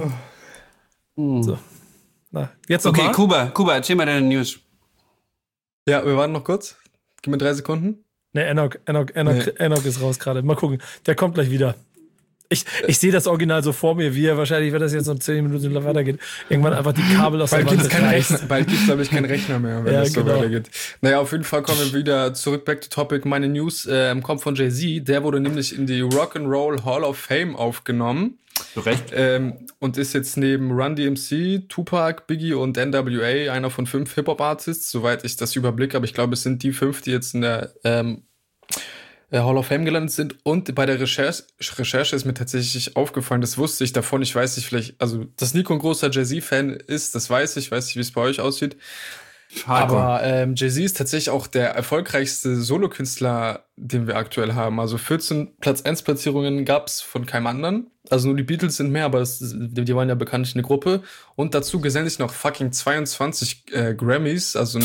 Na, jetzt okay, Kuba, erzähl mal deine News. Ja, wir warten noch kurz. Gib mir 3 Sekunden. Ne, Enoch ist raus gerade. Mal gucken. Der kommt gleich wieder. Ich sehe das Original so vor mir, wie er wahrscheinlich, wenn das jetzt noch 10 Minuten weitergeht, irgendwann einfach die Kabel aus der Wand reißt. Bald gibt's, glaube ich, keinen Rechner mehr, wenn das so weitergeht. Naja, auf jeden Fall kommen wir wieder zurück, back to topic. Meine News kommt von Jay-Z. Der wurde nämlich in die Rock'n'Roll Hall of Fame aufgenommen. Zu Recht. Und ist jetzt neben Run DMC, Tupac, Biggie und NWA einer von 5 Hip-Hop-Artists, soweit ich das überblicke. Aber ich glaube, es sind die 5, die jetzt in der Hall of Fame gelandet sind. Und bei der Recherche ist mir tatsächlich aufgefallen, das wusste ich davon, ich weiß nicht, vielleicht, also, dass Nico ein großer Jay-Z-Fan ist, das weiß nicht, wie es bei euch aussieht. Aber Jay-Z ist tatsächlich auch der erfolgreichste Solokünstler, den wir aktuell haben. Also 14 Platz-1-Platzierungen gab es von keinem anderen. Also nur die Beatles sind mehr, aber die waren ja bekanntlich eine Gruppe. Und dazu gesellen sich noch fucking 22 Grammys, also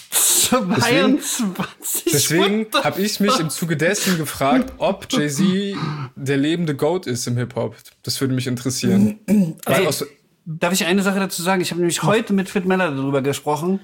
22. Deswegen habe ich mich im Zuge dessen gefragt, ob Jay-Z der lebende Goat ist im Hip-Hop. Das würde mich interessieren. Also, darf ich eine Sache dazu sagen? Ich habe nämlich heute mit Fit Meller darüber gesprochen.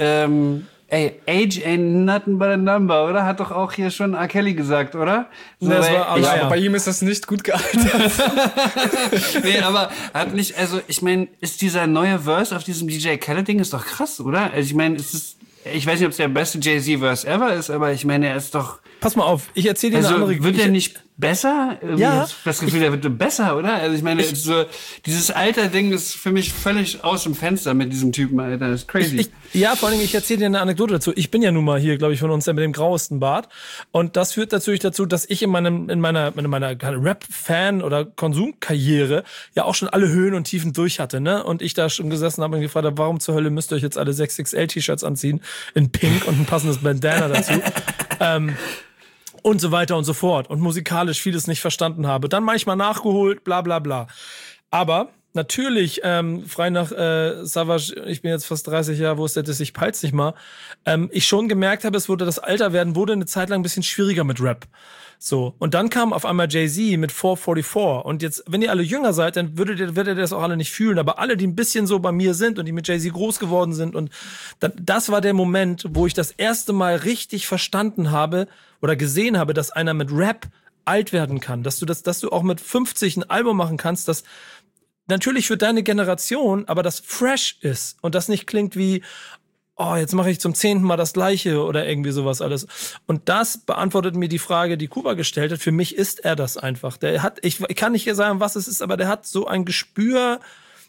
Age ain't nothing but a number, oder? Hat doch auch hier schon R. Kelly gesagt, oder? So, aber bei ihm ist das nicht gut gealtert. Nee, aber hat nicht, also ich meine, ist dieser neue Verse auf diesem DJ Khaled-Ding ist doch krass, oder? Also ich meine, ich weiß nicht, ob es der beste Jay-Z-Verse ever ist, aber ich meine, er ist doch... Pass mal auf, ich erzähle dir eine andere Geschichte. Wird er nicht besser? Ja. Ich habe das Gefühl, der wird besser, oder? Also ich meine, so, dieses Alter-Ding ist für mich völlig aus dem Fenster mit diesem Typen, Alter. Das ist crazy. Ja, vor allem, ich erzähle dir eine Anekdote dazu. Ich bin ja nun mal hier, glaube ich, von uns mit dem grauesten Bart. Und das führt natürlich dazu, dass ich in meiner Rap-Fan- oder Konsumkarriere ja auch schon alle Höhen und Tiefen durch hatte, ne? Und ich da schon gesessen habe und gefragt habe, warum zur Hölle müsst ihr euch jetzt alle 6XL-T-Shirts anziehen in Pink und ein passendes Bandana dazu? Und so weiter und so fort. Und musikalisch vieles nicht verstanden habe. Dann manchmal nachgeholt, bla bla bla. Aber natürlich, frei nach Savage, ich bin jetzt fast 30 Jahre, wo ist der Diss, ich peil's nicht mal, ich schon gemerkt habe, das Alterwerden wurde eine Zeit lang ein bisschen schwieriger mit Rap. So, und dann kam auf einmal Jay-Z mit 444 und jetzt, wenn ihr alle jünger seid, dann werdet ihr das auch alle nicht fühlen, aber alle, die ein bisschen so bei mir sind und die mit Jay-Z groß geworden sind und das war der Moment, wo ich das erste Mal richtig verstanden habe oder gesehen habe, dass einer mit Rap alt werden kann, dass du auch mit 50 ein Album machen kannst, das natürlich für deine Generation, aber das fresh ist und das nicht klingt wie, oh, jetzt mache ich zum 10. Mal das Gleiche oder irgendwie sowas alles. Und das beantwortet mir die Frage, die Kuba gestellt hat. Für mich ist er das einfach. Ich kann nicht sagen, was es ist, aber der hat so ein Gespür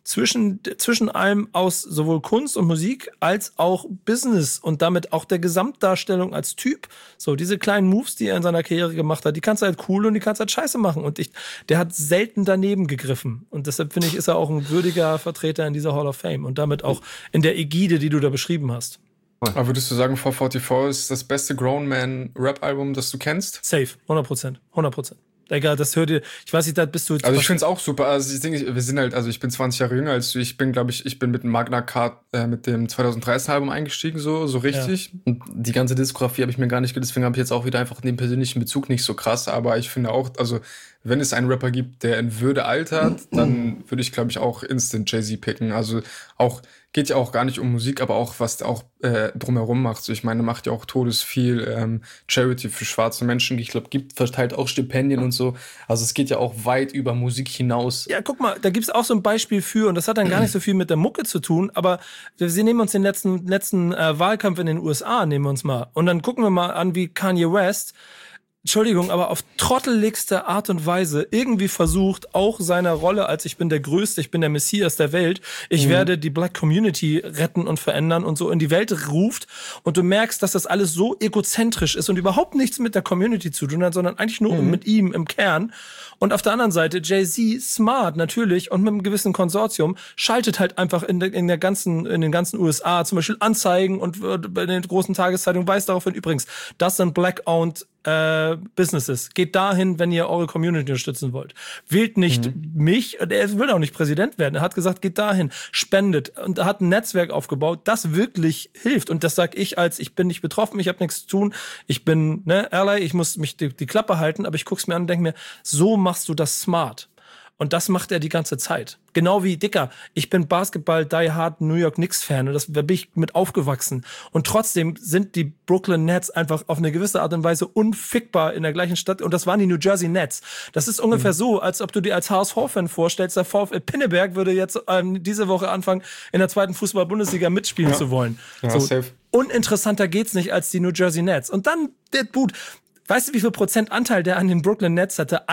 zwischen allem aus sowohl Kunst und Musik als auch Business und damit auch der Gesamtdarstellung als Typ. So, diese kleinen Moves, die er in seiner Karriere gemacht hat, die kannst du halt cool und die kannst du halt scheiße machen. Und der hat selten daneben gegriffen. Und deshalb finde ich, ist er auch ein würdiger Vertreter in dieser Hall of Fame und damit auch in der Ägide, die du da beschrieben hast. Aber würdest du sagen, 444 ist das beste Grown-Man-Rap-Album, das du kennst? Safe, 100%. 100%. Egal, das hört ihr, ich weiß nicht, da bist du... Also ich finde es auch super, also ich denke, wir sind halt, also ich bin 20 Jahre jünger als du, ich bin mit Magna Carta, mit dem 2013 Album eingestiegen, so richtig. Ja. Und die ganze Diskografie habe ich mir gar nicht, deswegen habe ich jetzt auch wieder einfach den persönlichen Bezug nicht so krass, aber ich finde auch, also wenn es einen Rapper gibt, der in Würde altert, dann würde ich, glaube ich, auch instant Jay-Z picken, also auch, geht ja auch gar nicht um Musik, aber auch, was der auch drumherum macht. So, ich meine, macht ja auch todesviel Charity für schwarze Menschen. Ich glaube, verteilt auch Stipendien und so. Also es geht ja auch weit über Musik hinaus. Ja, guck mal, da gibt's auch so ein Beispiel für, und das hat dann gar nicht so viel mit der Mucke zu tun, aber wir nehmen uns den letzten Wahlkampf in den USA, nehmen wir uns mal. Und dann gucken wir mal an, wie Kanye West, Entschuldigung, aber auf trotteligste Art und Weise irgendwie versucht, auch seiner Rolle als ich bin der Größte, ich bin der Messias der Welt, ich werde die Black Community retten und verändern und so in die Welt ruft und du merkst, dass das alles so egozentrisch ist und überhaupt nichts mit der Community zu tun hat, sondern eigentlich nur mit ihm im Kern. Und auf der anderen Seite Jay-Z, smart natürlich und mit einem gewissen Konsortium, schaltet halt einfach in den ganzen USA zum Beispiel Anzeigen und bei den großen Tageszeitungen weist darauf hin, übrigens, das sind Black-owned Businesses. Geht dahin, wenn ihr eure Community unterstützen wollt. Wählt nicht mich, er will auch nicht Präsident werden. Er hat gesagt, geht dahin, spendet und er hat ein Netzwerk aufgebaut, das wirklich hilft. Und das sag ich ich bin nicht betroffen, ich habe nichts zu tun, ich bin Ally, ich muss mich die Klappe halten, aber ich guck's mir an und denke mir, so machst du das smart. Und das macht er die ganze Zeit. Genau wie, Dicker, ich bin Basketball-Die-Hard New York Knicks-Fan und da bin ich mit aufgewachsen. Und trotzdem sind die Brooklyn Nets einfach auf eine gewisse Art und Weise unfickbar in der gleichen Stadt. Und das waren die New Jersey Nets. Das ist ungefähr so, als ob du dir als HSV-Fan vorstellst, der VfL Pinneberg würde jetzt diese Woche anfangen, in der 2. Fußball-Bundesliga mitspielen zu wollen. Ja, so, safe. Uninteressanter geht's nicht als die New Jersey Nets. Und dann der Boot. Weißt du, wie viel Prozentanteil der an den Brooklyn Nets hatte?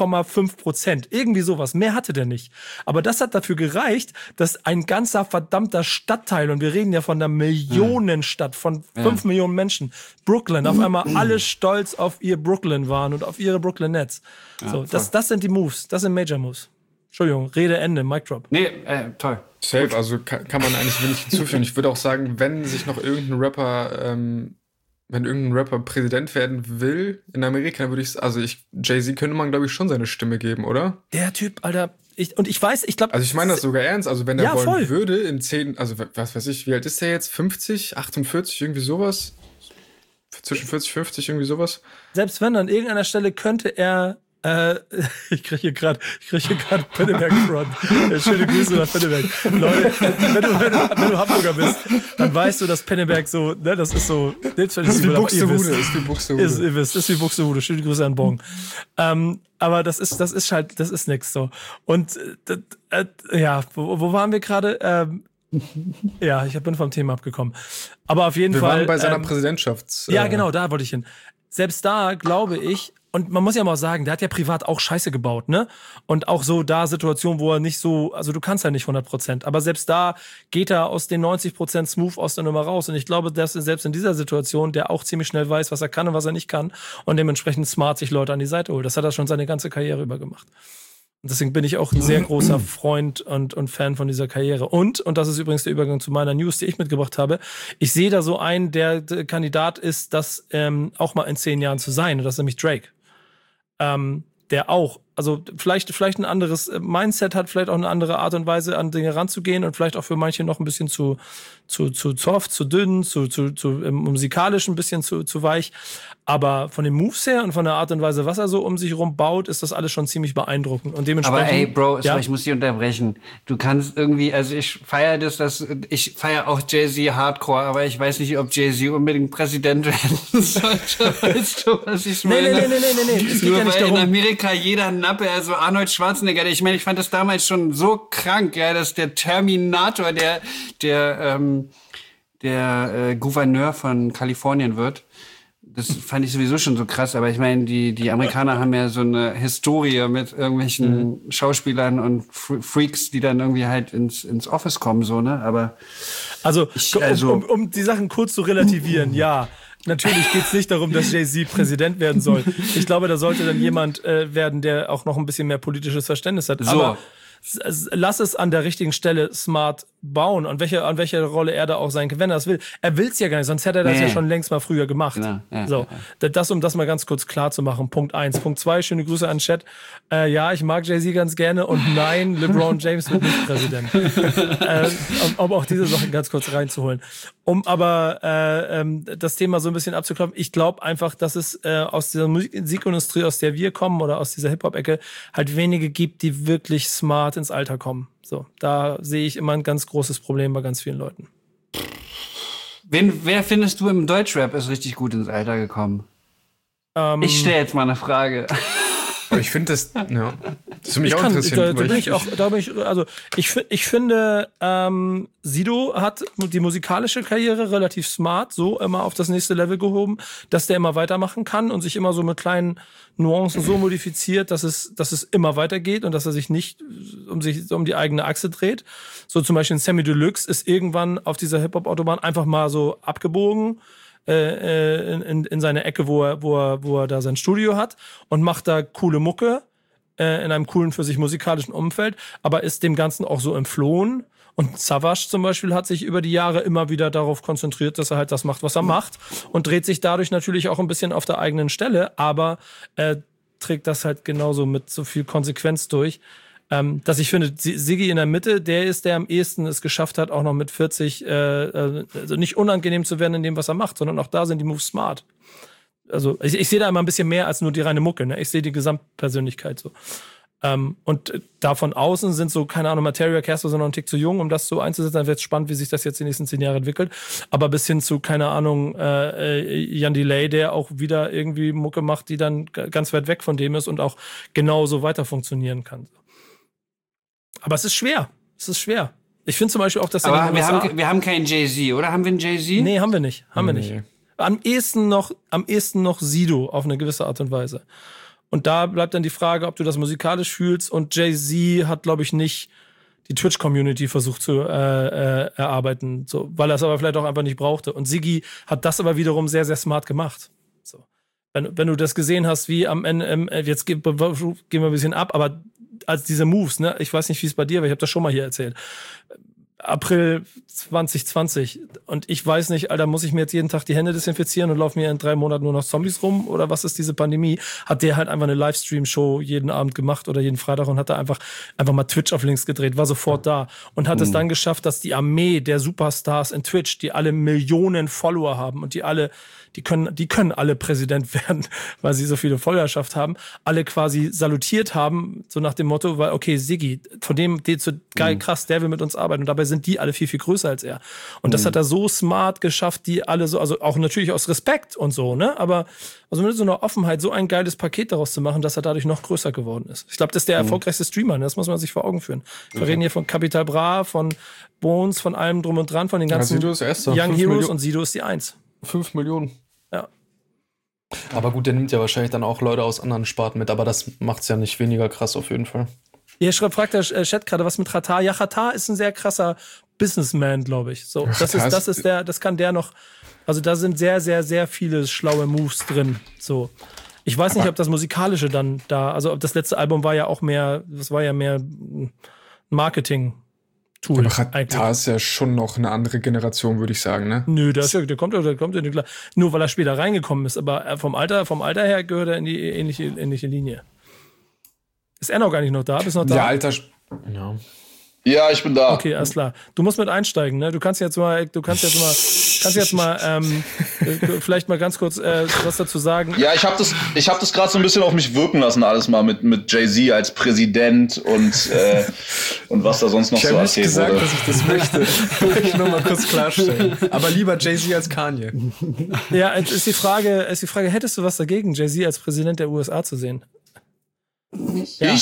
1,5%. Irgendwie sowas. Mehr hatte der nicht. Aber das hat dafür gereicht, dass ein ganzer verdammter Stadtteil, und wir reden ja von einer Millionenstadt, von 5 Millionen Menschen, Brooklyn, auf einmal alle stolz auf ihr Brooklyn waren und auf ihre Brooklyn Nets. So, das sind die Moves. Das sind Major Moves. Entschuldigung, Rede, Ende, Mic Drop. Nee, toll. Safe, also kann man eigentlich wenig hinzufügen. Ich würde auch sagen, wenn sich noch irgendein Rapper Präsident werden will in Amerika, dann würde Jay-Z könnte man, glaube ich, schon seine Stimme geben, oder? Der Typ, Alter, ich glaube... Also ich meine das sogar ernst, also wenn er wollen würde, in 10, also was weiß ich, wie alt ist der jetzt? 50, 48, irgendwie sowas? Zwischen 40, 50, irgendwie sowas? Selbst wenn, an irgendeiner Stelle könnte er... ich krieg hier gerade Penneberg-Front. Schöne Grüße nach Penneberg. Leute, wenn du Hamburger bist, dann weißt du, dass Penneberg so, ne, das ist so... Das ist wie Buxtehude. Das ist wie Buxtehude. Schöne Grüße an Bong. Aber das ist nix so. Und wo waren wir gerade? Ja, ich bin vom Thema abgekommen. Aber auf jeden Fall... Wir waren bei seiner Präsidentschaft. Ja, genau, da wollte ich hin. Selbst da glaube ich... Und man muss ja mal sagen, der hat ja privat auch Scheiße gebaut, ne? Und auch so da Situationen, wo er nicht so, also du kannst ja nicht 100%, aber selbst da geht er aus den 90% smooth aus der Nummer raus. Und ich glaube, dass er selbst in dieser Situation, der auch ziemlich schnell weiß, was er kann und was er nicht kann und dementsprechend smart sich Leute an die Seite holt. Das hat er schon seine ganze Karriere über gemacht. Und deswegen bin ich auch ein sehr großer Freund und Fan von dieser Karriere. Und das ist übrigens der Übergang zu meiner News, die ich mitgebracht habe, ich sehe da so einen, der Kandidat ist, das auch mal in 10 Jahren zu sein. Und das ist nämlich Drake. Der auch Also vielleicht ein anderes Mindset hat, vielleicht auch eine andere Art und Weise an Dinge ranzugehen und vielleicht auch für manche noch ein bisschen zu soft, zu dünn, zu musikalisch ein bisschen zu weich. Aber von den Moves her und von der Art und Weise, was er so um sich rum baut, ist das alles schon ziemlich beeindruckend. Und dementsprechend. Aber ey, Bro, ja? ich muss dich unterbrechen. Du kannst irgendwie, also ich feiere ich feiere auch Jay-Z Hardcore, aber ich weiß nicht, ob Jay-Z unbedingt Präsident werden sollte. Weißt du, was ich meine? Nee. Es geht Nur ja nicht weil darum. in Amerika jeder Nappe, also Arnold Schwarzenegger, ich meine, ich fand das damals schon so krank, ja, dass der Terminator, der Gouverneur von Kalifornien wird. Das fand ich sowieso schon so krass, aber ich meine, die Amerikaner haben ja so eine Historie mit irgendwelchen Schauspielern und Freaks, die dann irgendwie halt ins Office kommen, so, ne? Aber um die Sachen kurz zu relativieren, ja. Natürlich geht's nicht darum, dass Jay-Z Präsident werden soll. Ich glaube, da sollte dann jemand werden, der auch noch ein bisschen mehr politisches Verständnis hat. So. Aber lass es an der richtigen Stelle smart bauen, an welcher Rolle er da auch sein kann, wenn er das will. Er will's ja gar nicht, sonst hätte er das ja schon längst mal früher gemacht. Genau, ja, so, das, um das mal ganz kurz klar zu machen. Punkt 1. Punkt 2, schöne Grüße an den Chat. Ja, ich mag Jay-Z ganz gerne und nein, LeBron James wird nicht Präsident. Um auch diese Sachen ganz kurz reinzuholen. Um aber das Thema so ein bisschen abzuklopfen, ich glaube einfach, dass es aus dieser Musikindustrie, aus der wir kommen oder aus dieser Hip-Hop-Ecke halt wenige gibt, die wirklich smart ins Alter kommen. So, da sehe ich immer ein ganz großes Problem bei ganz vielen Leuten. Wer findest du im Deutschrap ist richtig gut ins Alter gekommen? Ich stelle jetzt mal eine Frage. Ich finde das, ja, das würde mich auch interessieren. Ich finde, Sido hat die musikalische Karriere relativ smart so immer auf das nächste Level gehoben, dass der immer weitermachen kann und sich immer so mit kleinen Nuancen so modifiziert, dass es immer weitergeht und dass er sich nicht um die eigene Achse dreht. So zum Beispiel Sammy Deluxe ist irgendwann auf dieser Hip-Hop-Autobahn einfach mal so abgebogen in seine Ecke, wo er da sein Studio hat und macht da coole Mucke in einem coolen für sich musikalischen Umfeld, aber ist dem Ganzen auch so entflohen. Und Savage zum Beispiel hat sich über die Jahre immer wieder darauf konzentriert, dass er halt das macht, was er macht und dreht sich dadurch natürlich auch ein bisschen auf der eigenen Stelle, aber trägt das halt genauso mit so viel Konsequenz durch. Dass ich finde, Siggi in der Mitte, der ist, der am ehesten es geschafft hat, auch noch mit 40 also nicht unangenehm zu werden in dem, was er macht, sondern auch da sind die Moves smart. Also ich sehe da immer ein bisschen mehr als nur die reine Mucke. Ne? Ich sehe die Gesamtpersönlichkeit so. Und da von außen sind so, keine Ahnung, Materia Casper sind noch ein Tick zu jung, um das so einzusetzen. Dann wird es spannend, wie sich das jetzt die nächsten 10 Jahre entwickelt. Aber bis hin zu, keine Ahnung, Jan Delay, der auch wieder irgendwie Mucke macht, die dann ganz weit weg von dem ist und auch genauso weiter funktionieren kann. Aber es ist schwer. Ich finde zum Beispiel auch, dass aber wir haben keinen Jay-Z, oder? Haben wir einen Jay-Z? Nee, haben wir nicht. Am ehesten noch Sido auf eine gewisse Art und Weise. Und da bleibt dann die Frage, ob du das musikalisch fühlst. Und Jay-Z hat, glaube ich, nicht die Twitch-Community versucht zu erarbeiten, so, weil er es aber vielleicht auch einfach nicht brauchte. Und Siggi hat das aber wiederum sehr, sehr smart gemacht. So. Wenn du das gesehen hast, wie am Ende, jetzt gehen wir ein bisschen ab, aber als diese Moves, ne, ich weiß nicht, wie es bei dir war, ich habe das schon mal hier erzählt. April 2020 und ich weiß nicht, Alter, muss ich mir jetzt jeden Tag die Hände desinfizieren und laufen mir in 3 Monaten nur noch Zombies rum oder was ist diese Pandemie? Hat der halt einfach eine Livestream-Show jeden Abend gemacht oder jeden Freitag und hat da einfach mal Twitch auf links gedreht, war sofort da und hat es dann geschafft, dass die Armee der Superstars in Twitch, die alle Millionen Follower haben und die können alle Präsident werden, weil sie so viele Followerschaft haben, alle quasi salutiert haben, so nach dem Motto, weil, okay, Siggi, von dem geht so geil, krass, der will mit uns arbeiten und dabei sind die alle viel, viel größer als er. Und das hat er so smart geschafft, die alle so, also auch natürlich aus Respekt und so, ne, aber also mit so einer Offenheit so ein geiles Paket daraus zu machen, dass er dadurch noch größer geworden ist. Ich glaube, das ist der erfolgreichste Streamer, ne? Das muss man sich vor Augen führen. Wir reden hier von Capital Bra, von Bones, von allem drum und dran, von den ganzen Young Heroes und Sido ist die 1. 5 Millionen. Ja. Aber gut, der nimmt ja wahrscheinlich dann auch Leute aus anderen Sparten mit, aber das macht's ja nicht weniger krass auf jeden Fall. Hier fragt der Chat gerade, was mit Xatar? Ja, Xatar ist ein sehr krasser Businessman, glaube ich. So, das kann der noch, also da sind sehr, sehr, sehr viele schlaue Moves drin. So. Ich weiß nicht, ob das Musikalische dann da, also ob das letzte Album war ja auch mehr, das war ja mehr Marketing. Tool. Da ist ja schon noch eine andere Generation, würde ich sagen, ne? Nö, der kommt ja nicht klar. Nur weil er später reingekommen ist, aber vom Alter her gehört er in die ähnliche Linie. Ist er noch gar nicht noch da? Bist du noch da? Ja, Alter. Ja. Ja, ich bin da. Okay, alles klar. Du musst mit einsteigen, ne? Du kannst jetzt mal vielleicht mal ganz kurz was dazu sagen. Ja, ich hab das gerade so ein bisschen auf mich wirken lassen, alles mal mit Jay-Z als Präsident und was da sonst noch so erzählt wurde. Ich habe nicht gesagt, dass ich das möchte. Wollte ich nur mal kurz klarstellen. Aber lieber Jay-Z als Kanye. Ja, ist die Frage, hättest du was dagegen, Jay-Z als Präsident der USA zu sehen? Ja.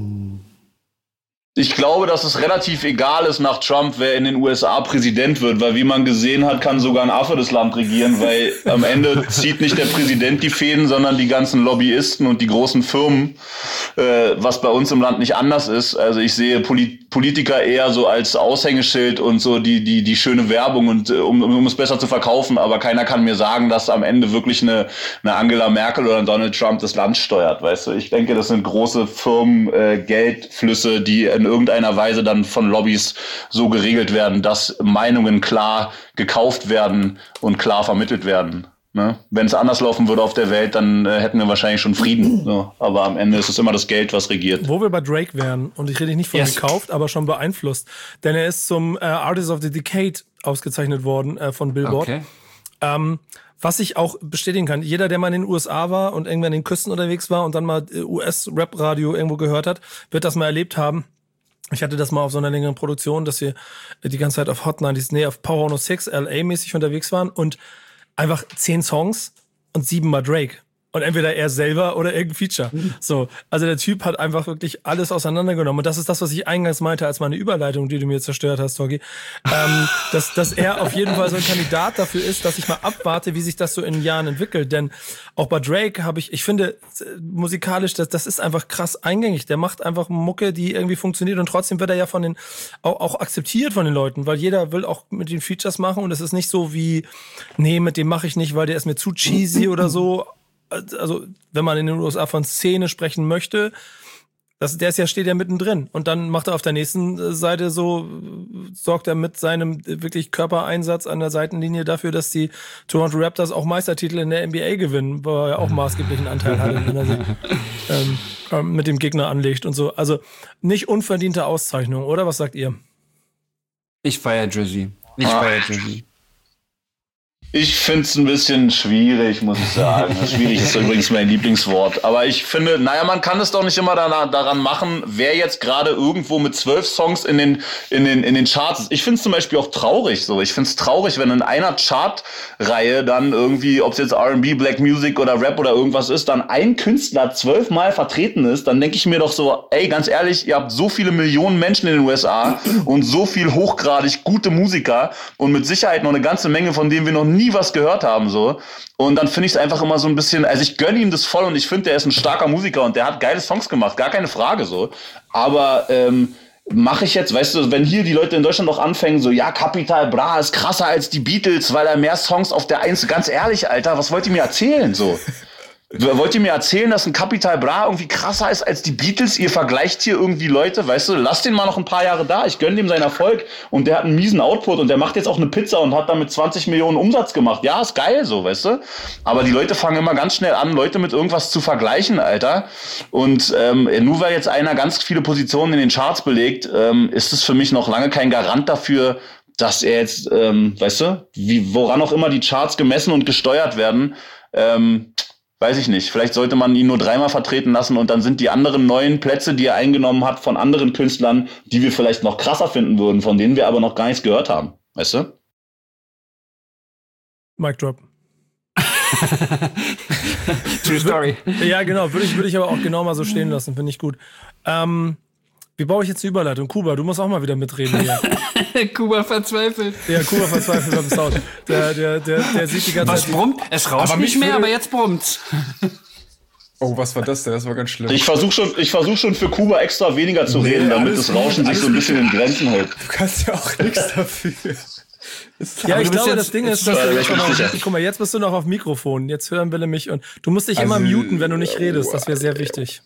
Ich glaube, dass es relativ egal ist nach Trump, wer in den USA Präsident wird, weil wie man gesehen hat, kann sogar ein Affe das Land regieren, weil am Ende zieht nicht der Präsident die Fäden, sondern die ganzen Lobbyisten und die großen Firmen, was bei uns im Land nicht anders ist. Also ich sehe Politiker eher so als Aushängeschild und so die schöne Werbung und um es besser zu verkaufen, aber keiner kann mir sagen, dass am Ende wirklich eine Angela Merkel oder ein Donald Trump das Land steuert, weißt du? Ich denke, das sind große Firmen, Geldflüsse, die in irgendeiner Weise dann von Lobbys so geregelt werden, dass Meinungen klar gekauft werden und klar vermittelt werden. Ne? Wenn es anders laufen würde auf der Welt, dann hätten wir wahrscheinlich schon Frieden. So. Aber am Ende ist es immer das Geld, was regiert. Wo wir bei Drake wären, und ich rede nicht von gekauft, aber schon beeinflusst, denn er ist zum Artist of the Decade ausgezeichnet worden von Billboard. Okay. Was ich auch bestätigen kann, jeder, der mal in den USA war und irgendwann in den Küsten unterwegs war und dann mal US-Rap-Radio irgendwo gehört hat, wird das mal erlebt haben. Ich hatte das mal auf so einer längeren Produktion, dass wir die ganze Zeit auf Hot 90s, auf Power 106 LA-mäßig unterwegs waren und einfach 10 Songs und 7 mal Drake. Und entweder er selber oder irgendein Feature. So, also der Typ hat einfach wirklich alles auseinandergenommen. Und das ist das, was ich eingangs meinte, als meine Überleitung, die du mir zerstört hast, Torgi. Dass er auf jeden Fall so ein Kandidat dafür ist, dass ich mal abwarte, wie sich das so in Jahren entwickelt. Denn auch bei Drake ich finde, musikalisch, das ist einfach krass eingängig. Der macht einfach Mucke, die irgendwie funktioniert. Und trotzdem wird er ja auch akzeptiert von den Leuten, weil jeder will auch mit den Features machen. Und es ist nicht so wie, nee, mit dem mache ich nicht, weil der ist mir zu cheesy oder so. Also, wenn man in den USA von Szene sprechen möchte, steht ja mittendrin. Und dann macht er auf der nächsten Seite sorgt er mit seinem wirklich Körpereinsatz an der Seitenlinie dafür, dass die Toronto Raptors auch Meistertitel in der NBA gewinnen, wo er ja auch maßgeblichen Anteil hat, wenn er sich mit dem Gegner anlegt und so. Also, nicht unverdiente Auszeichnung, oder? Was sagt ihr? Ich feiere Jersey. Ich finde es ein bisschen schwierig, muss ich sagen. Schwierig ist übrigens mein Lieblingswort. Aber ich finde, man kann es doch nicht immer daran machen, wer jetzt gerade irgendwo mit 12 Songs in den Charts ist. Ich finde es zum Beispiel auch traurig. So, ich finde es traurig, wenn in einer Chartreihe dann irgendwie, ob es jetzt R&B, Black Music oder Rap oder irgendwas ist, dann ein Künstler 12 Mal vertreten ist. Dann denke ich mir doch so, ey, ganz ehrlich, ihr habt so viele Millionen Menschen in den USA und so viel hochgradig gute Musiker und mit Sicherheit noch eine ganze Menge, von denen wir noch nie was gehört haben, so. Und dann finde ich es einfach immer so ein bisschen, also ich gönne ihm das voll und ich finde, der ist ein starker Musiker und der hat geile Songs gemacht, gar keine Frage, so. Aber, mache ich jetzt, weißt du, wenn hier die Leute in Deutschland noch anfangen, so, ja, Capital Bra ist krasser als die Beatles, weil er mehr Songs auf der Eins, ganz ehrlich, Alter, was wollt ihr mir erzählen, so? Wollt ihr mir erzählen, dass ein Capital Bra irgendwie krasser ist als die Beatles? Ihr vergleicht hier irgendwie Leute, weißt du, lasst den mal noch ein paar Jahre da, ich gönne dem seinen Erfolg und der hat einen miesen Output und der macht jetzt auch eine Pizza und hat damit 20 Millionen Umsatz gemacht. Ja, ist geil so, weißt du? Aber die Leute fangen immer ganz schnell an, Leute mit irgendwas zu vergleichen, Alter. Und nur weil jetzt einer ganz viele Positionen in den Charts belegt, ist es für mich noch lange kein Garant dafür, dass er jetzt, weißt du, woran auch immer die Charts gemessen und gesteuert werden, weiß ich nicht. Vielleicht sollte man ihn nur 3-mal vertreten lassen und dann sind die anderen 9 Plätze, die er eingenommen hat, von anderen Künstlern, die wir vielleicht noch krasser finden würden, von denen wir aber noch gar nichts gehört haben. Weißt du? Mic drop. True Story. Ja, genau. Würde ich aber auch genau mal so stehen lassen. Finde ich gut. Wie baue ich jetzt die Überleitung? Kuba, du musst auch mal wieder mitreden hier. Kuba verzweifelt. Ja, Kuba verzweifelt beim Sound. Der sieht die ganze Zeit... Was brummt? Es rauscht nicht mehr, aber jetzt brummt's. Oh, was war das denn? Das war ganz schlimm. Ich versuch schon für Kuba extra weniger zu reden, damit das Rauschen sich so ein bisschen in Grenzen hält. Du kannst ja auch nichts dafür. Ja, ich glaube, das Ding ist, dass guck mal, jetzt bist du noch auf Mikrofon. Jetzt hören Wille mich und du musst dich immer muten, wenn du nicht redest. Das wäre sehr wichtig.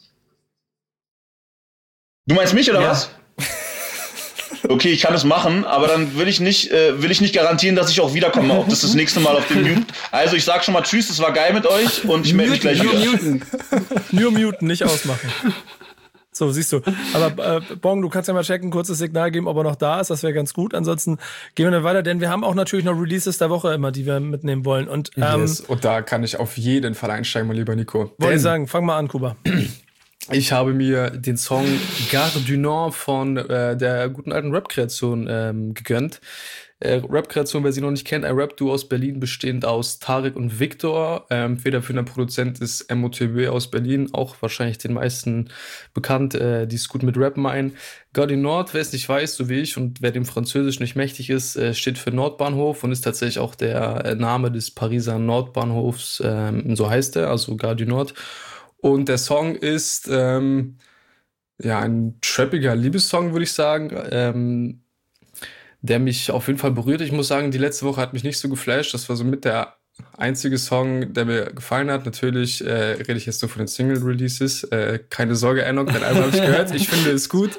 Du meinst mich oder was? Okay, ich kann es machen, aber dann will ich nicht garantieren, dass ich auch wiederkomme, ob das nächste Mal auf dem Mute. Also ich sag schon mal tschüss, es war geil mit euch und ich melde mich gleich wieder. Nur muten, nicht ausmachen. So, siehst du. Aber Bong, du kannst ja mal checken, kurzes Signal geben, ob er noch da ist. Das wäre ganz gut. Ansonsten gehen wir dann weiter, denn wir haben auch natürlich noch Releases der Woche immer, die wir mitnehmen wollen. Und da kann ich auf jeden Fall einsteigen, mein lieber Nico. Wollte ich sagen, fang mal an, Kuba. Ich habe mir den Song Gare du Nord von der guten alten Rap-Kreation gegönnt. Rap-Kreation, wer sie noch nicht kennt, ein Rap-Duo aus Berlin, bestehend aus Tarek und Victor. Federführender Produzent ist MOTB aus Berlin, auch wahrscheinlich den meisten bekannt, die es gut mit Rap meinen. Gare du Nord, wer es nicht weiß, so wie ich, und wer dem Französisch nicht mächtig ist, steht für Nordbahnhof und ist tatsächlich auch der Name des Pariser Nordbahnhofs, so heißt er, also Gare du Nord. Und der Song ist ein trappiger Liebessong, würde ich sagen, der mich auf jeden Fall berührt. Ich muss sagen, die letzte Woche hat mich nicht so geflasht. Das war so mit der einzige Song, der mir gefallen hat. Natürlich rede ich jetzt nur von den Single-Releases. Keine Sorge, Enoch, dein Album habe ich gehört. Ich finde es gut.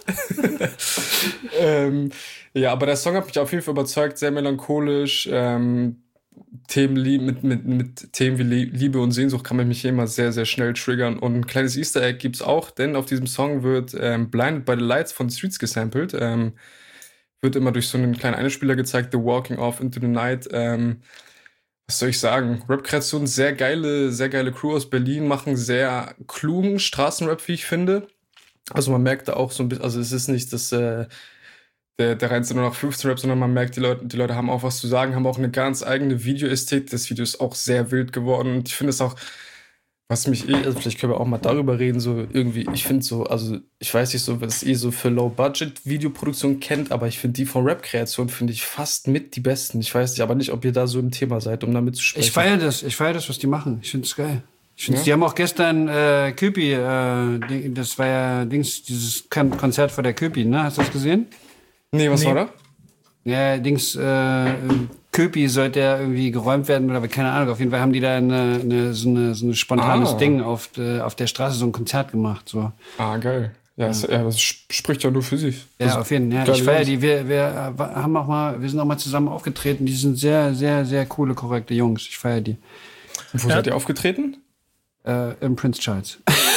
Aber der Song hat mich auf jeden Fall überzeugt. Sehr melancholisch. Themen mit Themen wie Liebe und Sehnsucht kann man mich immer sehr, sehr schnell triggern. Und ein kleines Easter Egg gibt's auch, denn auf diesem Song wird Blinded by the Lights von Streets gesampelt. Wird immer durch so einen kleinen Einspieler gezeigt, The Walking Off into the Night. Was soll ich sagen? Rap-Kreation, sehr geile Crew aus Berlin, machen sehr klugen Straßenrap, wie ich finde. Also man merkt da auch so ein bisschen, also es ist nicht das der reinste nur noch 15 Rap, sondern man merkt, die Leute haben auch was zu sagen, haben auch eine ganz eigene Videoästhetik. Das Video ist auch sehr wild geworden und ich finde es auch, was mich also vielleicht können wir auch mal darüber reden, so irgendwie, ich finde so, also ich weiß nicht so, was ihr so für Low-Budget-Videoproduktion kennt, aber ich finde die von Rap-Kreation finde ich fast mit die besten. Ich weiß nicht, aber nicht, ob ihr da so im Thema seid, um damit zu sprechen. Ich feiere das, was die machen. Ich finde es geil. Die haben auch gestern Köpi, das war ja dieses Konzert vor der Köpi, ne? Hast du das gesehen? Nee, was war da? Ja, Köpi sollte ja irgendwie geräumt werden oder keine Ahnung. Auf jeden Fall haben die da so ein spontanes Ding auf der Straße, so ein Konzert gemacht. So. Geil. Ja, das spricht ja nur für sich. Ja, auf jeden Fall. Ja, ich feiere die. Wir sind auch mal zusammen aufgetreten. Die sind sehr, sehr, sehr coole, korrekte Jungs. Ich feiere die. Und wo seid ihr aufgetreten? Im Prince Charles.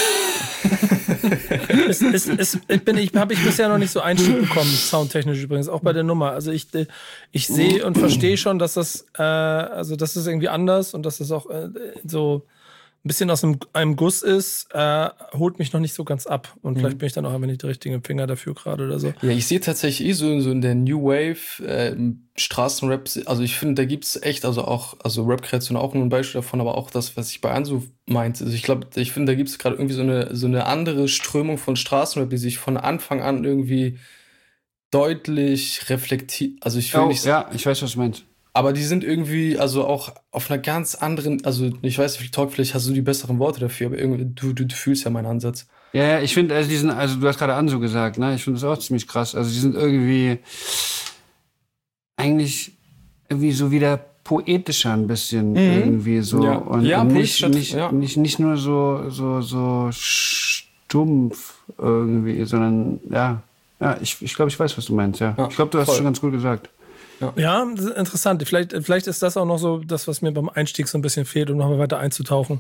Habe ich bisher noch nicht so Einstieg bekommen, soundtechnisch übrigens, auch bei der Nummer. Also ich sehe und verstehe schon, dass das irgendwie anders und dass das auch so ein bisschen aus einem Guss ist, holt mich noch nicht so ganz ab. Und vielleicht bin ich dann auch einfach nicht der richtige Finger dafür gerade oder so. Ja, ich sehe tatsächlich so in der New Wave Straßenrap, also ich finde, da gibt's echt, also Rap-Kreation auch nur ein Beispiel davon, aber auch das, was ich bei Ansu meinte. Also ich finde, da gibt's gerade irgendwie so eine andere Strömung von Straßenrap, die sich von Anfang an irgendwie deutlich reflektiert. Also ich finde ja, ich weiß, was du meinst. Aber die sind irgendwie, also auch auf einer ganz anderen, also ich weiß nicht, vielleicht hast du die besseren Worte dafür, aber irgendwie, du fühlst ja meinen Ansatz. Ja, ich finde, also du hast gerade Ansu gesagt, ne? Ich finde das auch ziemlich krass. Also die sind irgendwie eigentlich irgendwie so wieder poetischer ein bisschen irgendwie so. Ja. Und nicht nur so stumpf irgendwie, sondern ja, ich glaube, ich weiß, was du meinst, ja. Ich glaube, du hast es schon ganz gut gesagt. Ja, das ist interessant. Vielleicht ist das auch noch so das, was mir beim Einstieg so ein bisschen fehlt, um nochmal weiter einzutauchen.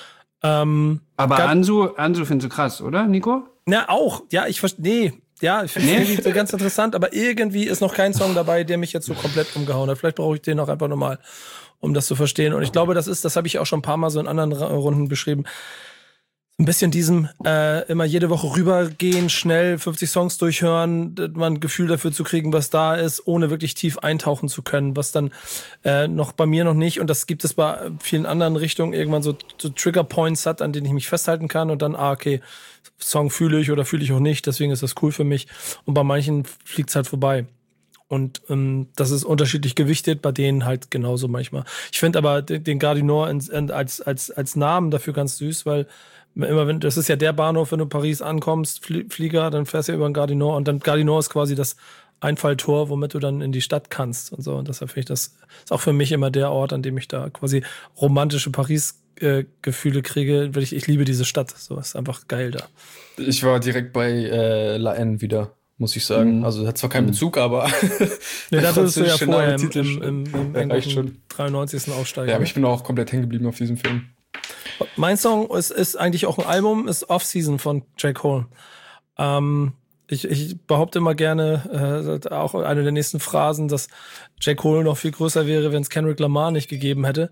Aber Ansu findest du krass, oder, Nico? Na, auch. Ja, ich verstehe. Ja, ich finde es so ganz interessant, aber irgendwie ist noch kein Song dabei, der mich jetzt so komplett umgehauen hat. Vielleicht brauche ich den auch einfach nochmal, um das zu verstehen. Und ich glaube, das habe ich auch schon ein paar Mal so in anderen Runden beschrieben. Ein bisschen diesem immer jede Woche rübergehen, schnell 50 Songs durchhören, man ein Gefühl dafür zu kriegen, was da ist, ohne wirklich tief eintauchen zu können, was dann noch bei mir noch nicht, und das gibt es bei vielen anderen Richtungen, irgendwann so Trigger-Points hat, an denen ich mich festhalten kann und dann, okay, Song fühle ich oder fühle ich auch nicht, deswegen ist das cool für mich, und bei manchen fliegt es halt vorbei. Und das ist unterschiedlich gewichtet, bei denen halt genauso manchmal. Ich finde aber den Gare du Nord als Namen dafür ganz süß, weil das ist ja der Bahnhof, wenn du in Paris ankommst, Flieger, dann fährst du ja über den Gare du Nord und dann Gare du Nord ist quasi das Einfalltor, womit du dann in die Stadt kannst und so. Und deshalb finde ich, das ist auch für mich immer der Ort, an dem ich da quasi romantische Paris-Gefühle kriege. Ich liebe diese Stadt, so ist einfach geil da. Ich war direkt bei La N wieder, muss ich sagen. Also hat zwar keinen Bezug, aber da bist du ja vorher im 93. Aufsteiger. Ja, aber ich bin auch komplett hängen geblieben auf diesem Film. Mein Song ist eigentlich auch ein Album, ist Off-Season von J. Cole. Ich behaupte immer gerne, auch eine der nächsten Phrasen, dass J. Cole noch viel größer wäre, wenn es Kendrick Lamar nicht gegeben hätte.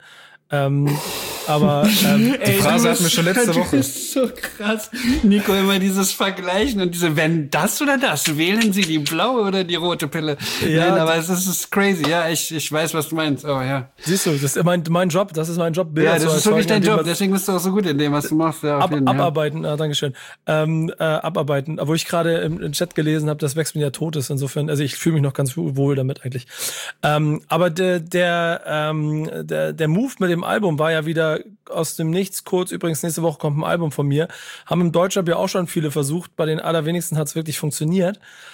Aber die Phrase hatten wir schon letzte Woche. Das ist so krass. Nico, immer dieses Vergleichen und diese, wenn das oder das, wählen Sie die blaue oder die rote Pille. Ja, nein, aber es ist crazy. Ja, ich weiß, was du meinst. Oh, ja. Siehst du, das ist mein Job. Das ist mein Job. Ja, das ist wirklich dein Job. Deswegen bist du auch so gut in dem, was du machst. Ja, abarbeiten, Dankeschön. Abarbeiten. Wo ich gerade im Chat gelesen habe, dass Waxman ja tot ist. Insofern, also ich fühle mich noch ganz wohl damit eigentlich. Aber der Move mit dem Album war ja wieder aus dem Nichts kurz. Übrigens, nächste Woche kommt ein Album von mir. Haben im Deutschrap ja auch schon viele versucht. Bei den allerwenigsten hat es wirklich funktioniert.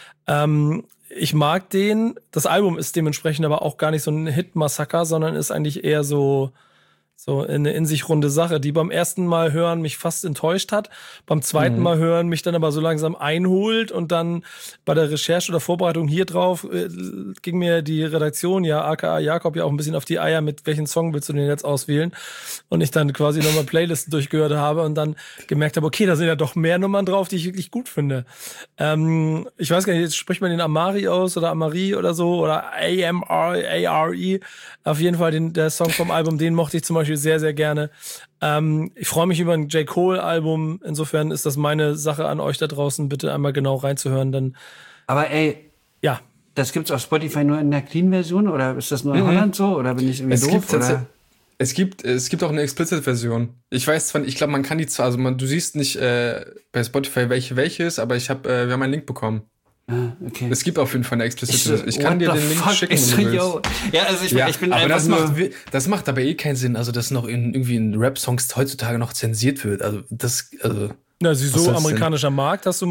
Ich mag den. Das Album ist dementsprechend aber auch gar nicht so ein Hit-Massaker, sondern ist eigentlich eher so eine in sich runde Sache, die beim ersten Mal hören mich fast enttäuscht hat, beim zweiten Mal hören mich dann aber so langsam einholt und dann bei der Recherche oder Vorbereitung hier drauf ging mir die Redaktion, ja, aka Jakob, ja auch ein bisschen auf die Eier, mit welchen Song willst du denn jetzt auswählen, und ich dann quasi nochmal Playlisten durchgehört habe und dann gemerkt habe, okay, da sind ja doch mehr Nummern drauf, die ich wirklich gut finde. Ich weiß gar nicht, jetzt spricht man den Amari aus oder Amari oder so oder A-M-R-A-R-E, auf jeden Fall der Song vom Album, den mochte ich zum Beispiel sehr, sehr gerne. Ich freue mich über ein J. Cole-Album. Insofern ist das meine Sache an euch da draußen, bitte einmal genau reinzuhören. Dann aber ey, ja, das gibt's auf Spotify nur in der Clean-Version oder ist das nur in Holland so? Oder bin ich irgendwie doof? Es gibt auch eine Explicit-Version. Ich weiß zwar, ich glaube, man kann die zwar, also du siehst nicht bei Spotify welche ist, aber wir haben einen Link bekommen. Ah, okay. Es gibt auf jeden Fall eine Explicit. Ich kann dir den Link schicken, wenn du willst. Ja, also ich bin aber einfach das macht aber keinen Sinn, also dass noch irgendwie in Rap-Songs heutzutage noch zensiert wird. Na, so amerikanischer Markt. Hast du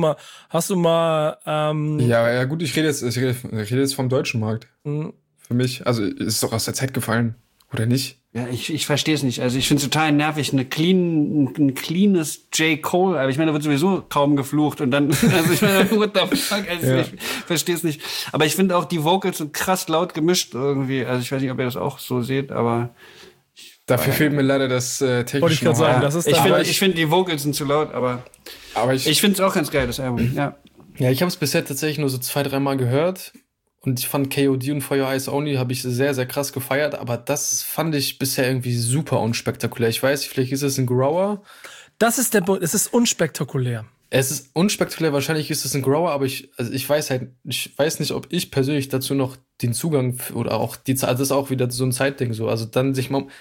mal Ja, gut, ich rede jetzt vom deutschen Markt. Für mich, also ist doch aus der Zeit gefallen, oder nicht? Ja, ich verstehe es nicht. Also ich finde es total nervig, ein cleanes J. Cole, aber ich meine, da wird sowieso kaum geflucht und dann, also ich meine, what the fuck, also ja. Ich verstehe es nicht. Aber ich finde auch, die Vocals sind krass laut gemischt irgendwie. Also ich weiß nicht, ob ihr das auch so seht, aber dafür fehlt mir leider das technische. Wollte ich gerade sagen, das ist ich finde, die Vocals sind zu laut, aber ich finde es auch ganz geil, das Album, ja. Ja, ich habe es bisher tatsächlich nur so 2-3 Mal gehört. Und ich fand KOD und For Your Eyes Only habe ich sehr, sehr krass gefeiert, aber das fand ich bisher irgendwie super unspektakulär. Ich weiß nicht, vielleicht ist es ein Grower. Es ist unspektakulär. Es ist unspektakulär, wahrscheinlich ist es ein Grower, aber ich weiß nicht, ob ich persönlich dazu noch den Zugang oder auch also das ist auch wieder so ein Zeitding so. Also dann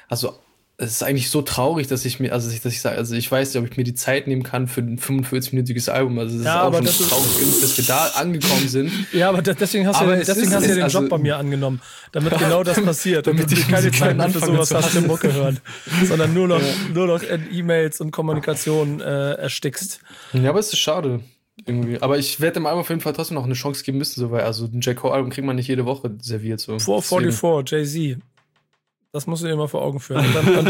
es ist eigentlich so traurig, dass ich sage, also ich weiß nicht, ob ich mir die Zeit nehmen kann für ein 45-minütiges Album. Also das ist auch schon traurig genug, dass wir da angekommen sind. Ja, aber deswegen hast du den Job bei mir angenommen, damit genau das passiert, damit du keine Zeit mehr für sowas hast, im Mucke hören, sondern nur noch in E-Mails und Kommunikation erstickst. Ja, aber es ist schade. Irgendwie. Aber ich werde dem Album auf jeden Fall trotzdem noch eine Chance geben müssen, so, weil also ein J. Cole-Album kriegt man nicht jede Woche serviert. So. 444, Jay-Z. Das musst du dir mal vor Augen führen.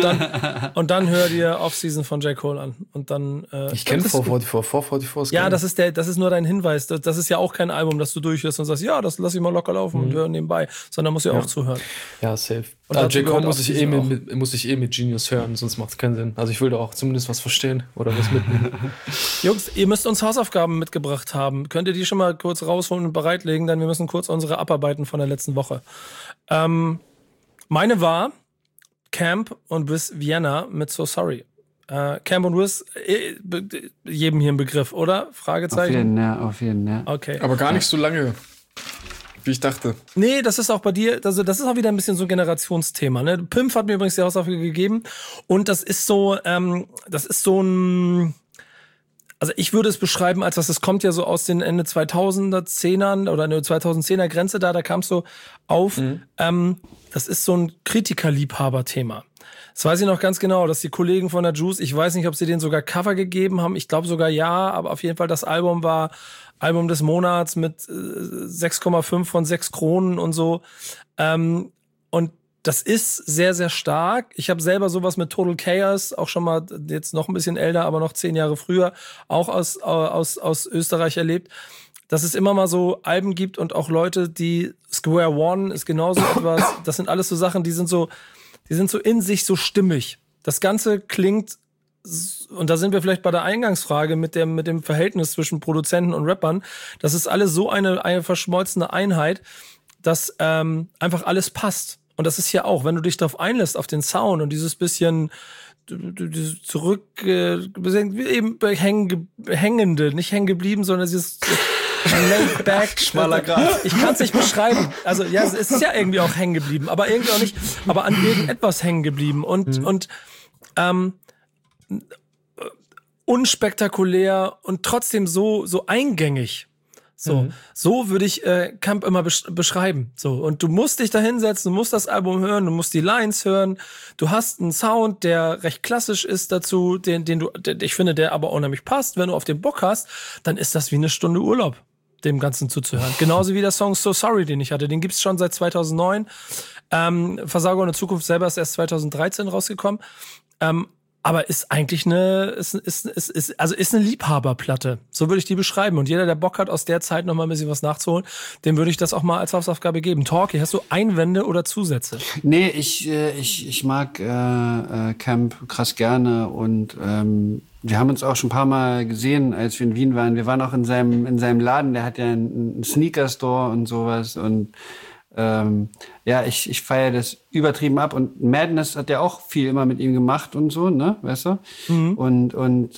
Und dann hör dir Off-Season von J. Cole an. Und dann, ich kenne 444 ist ja, das ist nur dein Hinweis. Das ist ja auch kein Album, das du durchhörst und sagst, ja, das lass ich mal locker laufen und hör nebenbei. Sondern musst du ja auch zuhören. Ja, safe. J. Cole muss ich mit Genius hören, sonst macht es keinen Sinn. Also ich will da auch zumindest was verstehen oder was mitnehmen. Jungs, ihr müsst uns Hausaufgaben mitgebracht haben. Könnt ihr die schon mal kurz rausholen und bereitlegen? Denn wir müssen kurz unsere abarbeiten von der letzten Woche. Meine war Camp und Wiz Vienna mit So Sorry. Camp und Wiz, jedem hier ein Begriff, oder? Fragezeichen? Auf jeden, ja. Okay. Aber gar nicht so lange, wie ich dachte. Nee, das ist auch bei dir, also das ist auch wieder ein bisschen so ein Generationsthema. Ne? Pimp hat mir übrigens die Hausaufgabe gegeben und das ist so ein... Also ich würde es beschreiben, als das kommt ja so aus den Ende 2010ern oder eine 2010er Grenze da kam es so auf. Das ist so ein Kritikerliebhaber-Thema. Das weiß ich noch ganz genau, dass die Kollegen von der Juice, ich weiß nicht, ob sie denen sogar Cover gegeben haben, ich glaube sogar ja, aber auf jeden Fall das Album war Album des Monats mit 6,5 von 6 Kronen und so. Und das ist sehr, sehr stark. Ich habe selber sowas mit Total Chaos, auch schon mal jetzt noch ein bisschen älter, aber noch 10 Jahre früher, auch aus Österreich erlebt, dass es immer mal so Alben gibt und auch Leute, die Square One ist genauso etwas. Das sind alles so Sachen, die sind so in sich so stimmig. Das Ganze klingt und da sind wir vielleicht bei der Eingangsfrage mit dem Verhältnis zwischen Produzenten und Rappern, das ist alles so eine verschmolzene Einheit, dass einfach alles passt. Und das ist ja auch, wenn du dich darauf einlässt, auf den Sound und dieses bisschen eben hängende, nicht hängen geblieben, sondern dieses laid back, schmaler Grat. Ich kann es nicht beschreiben. Also ja, es ist ja irgendwie auch hängen geblieben, aber irgendwie auch nicht, aber an irgendetwas hängen geblieben und unspektakulär und trotzdem so eingängig. So würde ich Camp immer beschreiben. So, und du musst dich da hinsetzen, du musst das Album hören, du musst die Lines hören. Du hast einen Sound, der recht klassisch ist dazu, ich finde, der aber unheimlich passt. Wenn du auf den Bock hast, dann ist das wie eine Stunde Urlaub, dem Ganzen zuzuhören. Genauso wie der Song So Sorry, den ich hatte. Den gibt's schon seit 2009. Versager ohne Zukunft selber ist erst 2013 rausgekommen. Aber ist eigentlich eine Liebhaberplatte. So würde ich die beschreiben. Und jeder, der Bock hat, aus der Zeit noch mal ein bisschen was nachzuholen, dem würde ich das auch mal als Hausaufgabe geben. Talkie, hast du Einwände oder Zusätze? Nee, ich mag Camp krass gerne und wir haben uns auch schon ein paar Mal gesehen, als wir in Wien waren. Wir waren auch in seinem Laden, der hat ja einen Sneaker-Store und sowas und ich feiere das übertrieben ab und Madness hat ja auch viel immer mit ihm gemacht und so, ne, weißt du? Und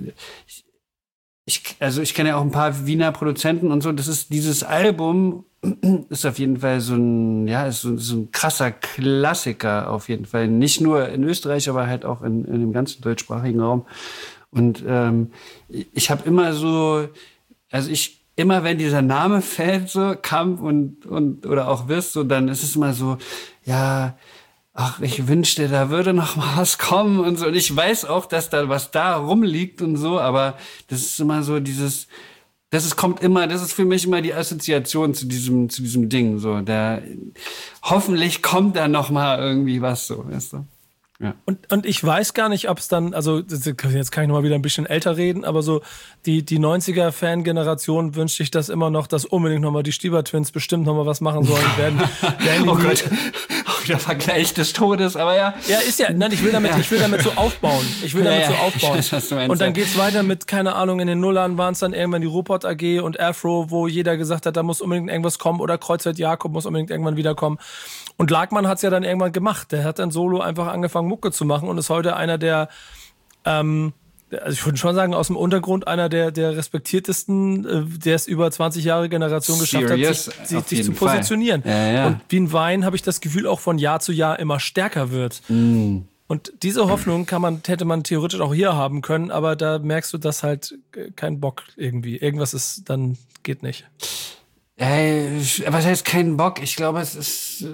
ich kenne ja auch ein paar Wiener Produzenten und so. Das ist dieses Album ist auf jeden Fall so ein krasser Klassiker auf jeden Fall. Nicht nur in Österreich, aber halt auch in dem ganzen deutschsprachigen Raum. Und ich habe immer so, immer wenn dieser Name fällt, so Camp und oder auch Wiss, so dann ist es immer so, ja, ach, ich wünschte, da würde noch mal was kommen und so. Und ich weiß auch, dass da was da rumliegt und so, aber das ist immer so dieses, das ist für mich immer die Assoziation zu diesem Ding, so. Hoffentlich kommt da noch mal irgendwie was, so, weißt du. Ja. Und ich weiß gar nicht, ob es dann, also jetzt kann ich noch mal wieder ein bisschen älter reden, aber so die 90er-Fan-Generation wünscht sich das immer noch, dass unbedingt noch mal die Stieber-Twins bestimmt noch mal was machen sollen. werden oh Gott, der Vergleich des Todes, aber ja. Ja, ist ja, nein, ich will damit so aufbauen. Weiß, was du meinst, und dann geht's weiter mit, keine Ahnung, in den Nullern waren es dann irgendwann die Ruhrpott AG und Afro, wo jeder gesagt hat, da muss unbedingt irgendwas kommen oder Kreuzfeld Jakob muss unbedingt irgendwann wiederkommen. Und Lagmann hat's ja dann irgendwann gemacht. Der hat dann solo einfach angefangen, Mucke zu machen und ist heute einer der, also ich würde schon sagen, aus dem Untergrund einer der respektiertesten, der es über 20 Jahre Generation geschafft hat, sich zu positionieren. Ja. Und wie ein Wein habe ich das Gefühl, auch von Jahr zu Jahr immer stärker wird. Und diese Hoffnung hätte man theoretisch auch hier haben können, aber da merkst du, dass halt kein Bock irgendwie. Irgendwas ist, dann geht nicht. Was heißt keinen Bock? Ich glaube, es ist,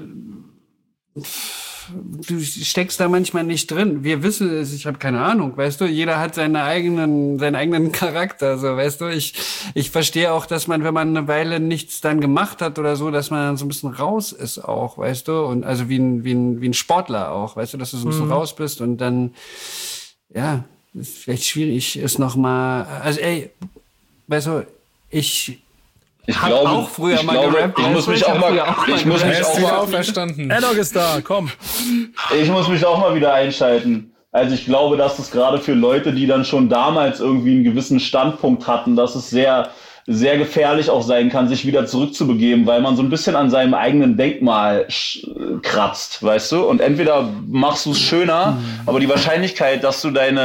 du steckst da manchmal nicht drin. Wir wissen es, ich habe keine Ahnung, weißt du, jeder hat seinen eigenen Charakter, so, weißt du, ich verstehe auch, dass man, wenn man eine Weile nichts dann gemacht hat oder so, dass man dann so ein bisschen raus ist auch, weißt du, und also wie ein Sportler auch, weißt du, dass du so ein bisschen raus bist und dann, ja, ist vielleicht schwierig, ist nochmal, also weißt du, ich glaube auch früher mal gerappt. Ich muss mich auch mal auferstanden. Enoch ist da, komm. Ich muss mich auch mal wieder einschalten. Also ich glaube, dass es gerade für Leute, die dann schon damals irgendwie einen gewissen Standpunkt hatten, dass es sehr, sehr gefährlich auch sein kann, sich wieder zurückzubegeben, weil man so ein bisschen an seinem eigenen Denkmal kratzt, weißt du? Und entweder machst du es schöner, aber die Wahrscheinlichkeit, dass du dein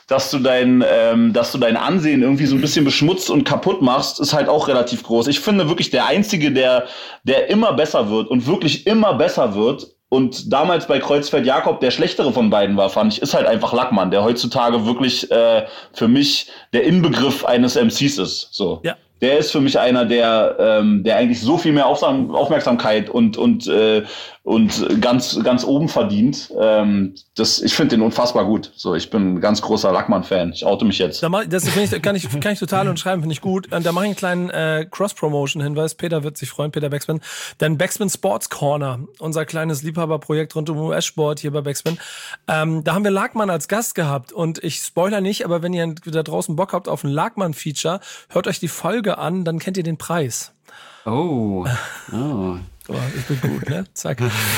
Ansehen irgendwie so ein bisschen beschmutzt und kaputt machst, ist halt auch relativ groß. Ich finde wirklich, der Einzige, der immer besser wird und wirklich immer besser wird und damals bei Kreuzfeld Jakob der schlechtere von beiden war, fand ich, ist halt einfach Lackmann, der heutzutage wirklich für mich der Inbegriff eines MCs ist. So. Ja. Der ist für mich einer, der eigentlich so viel mehr Aufmerksamkeit und ganz, ganz oben verdient. Ich finde den unfassbar gut. So, ich bin ein ganz großer Lackmann-Fan. Ich oute mich jetzt. Das kann ich total unterschreiben, finde ich gut. Da mache ich einen kleinen Cross-Promotion-Hinweis. Peter wird sich freuen, Peter Backspin. Denn Backspin Sports Corner, unser kleines Liebhaberprojekt rund um US-Sport hier bei Backspin. Da haben wir Lackmann als Gast gehabt. Und ich spoiler nicht, aber wenn ihr da draußen Bock habt auf ein Lackmann-Feature, hört euch die Folge an, dann kennt ihr den Preis. Oh. Oh, ich bin gut, ne? Zack.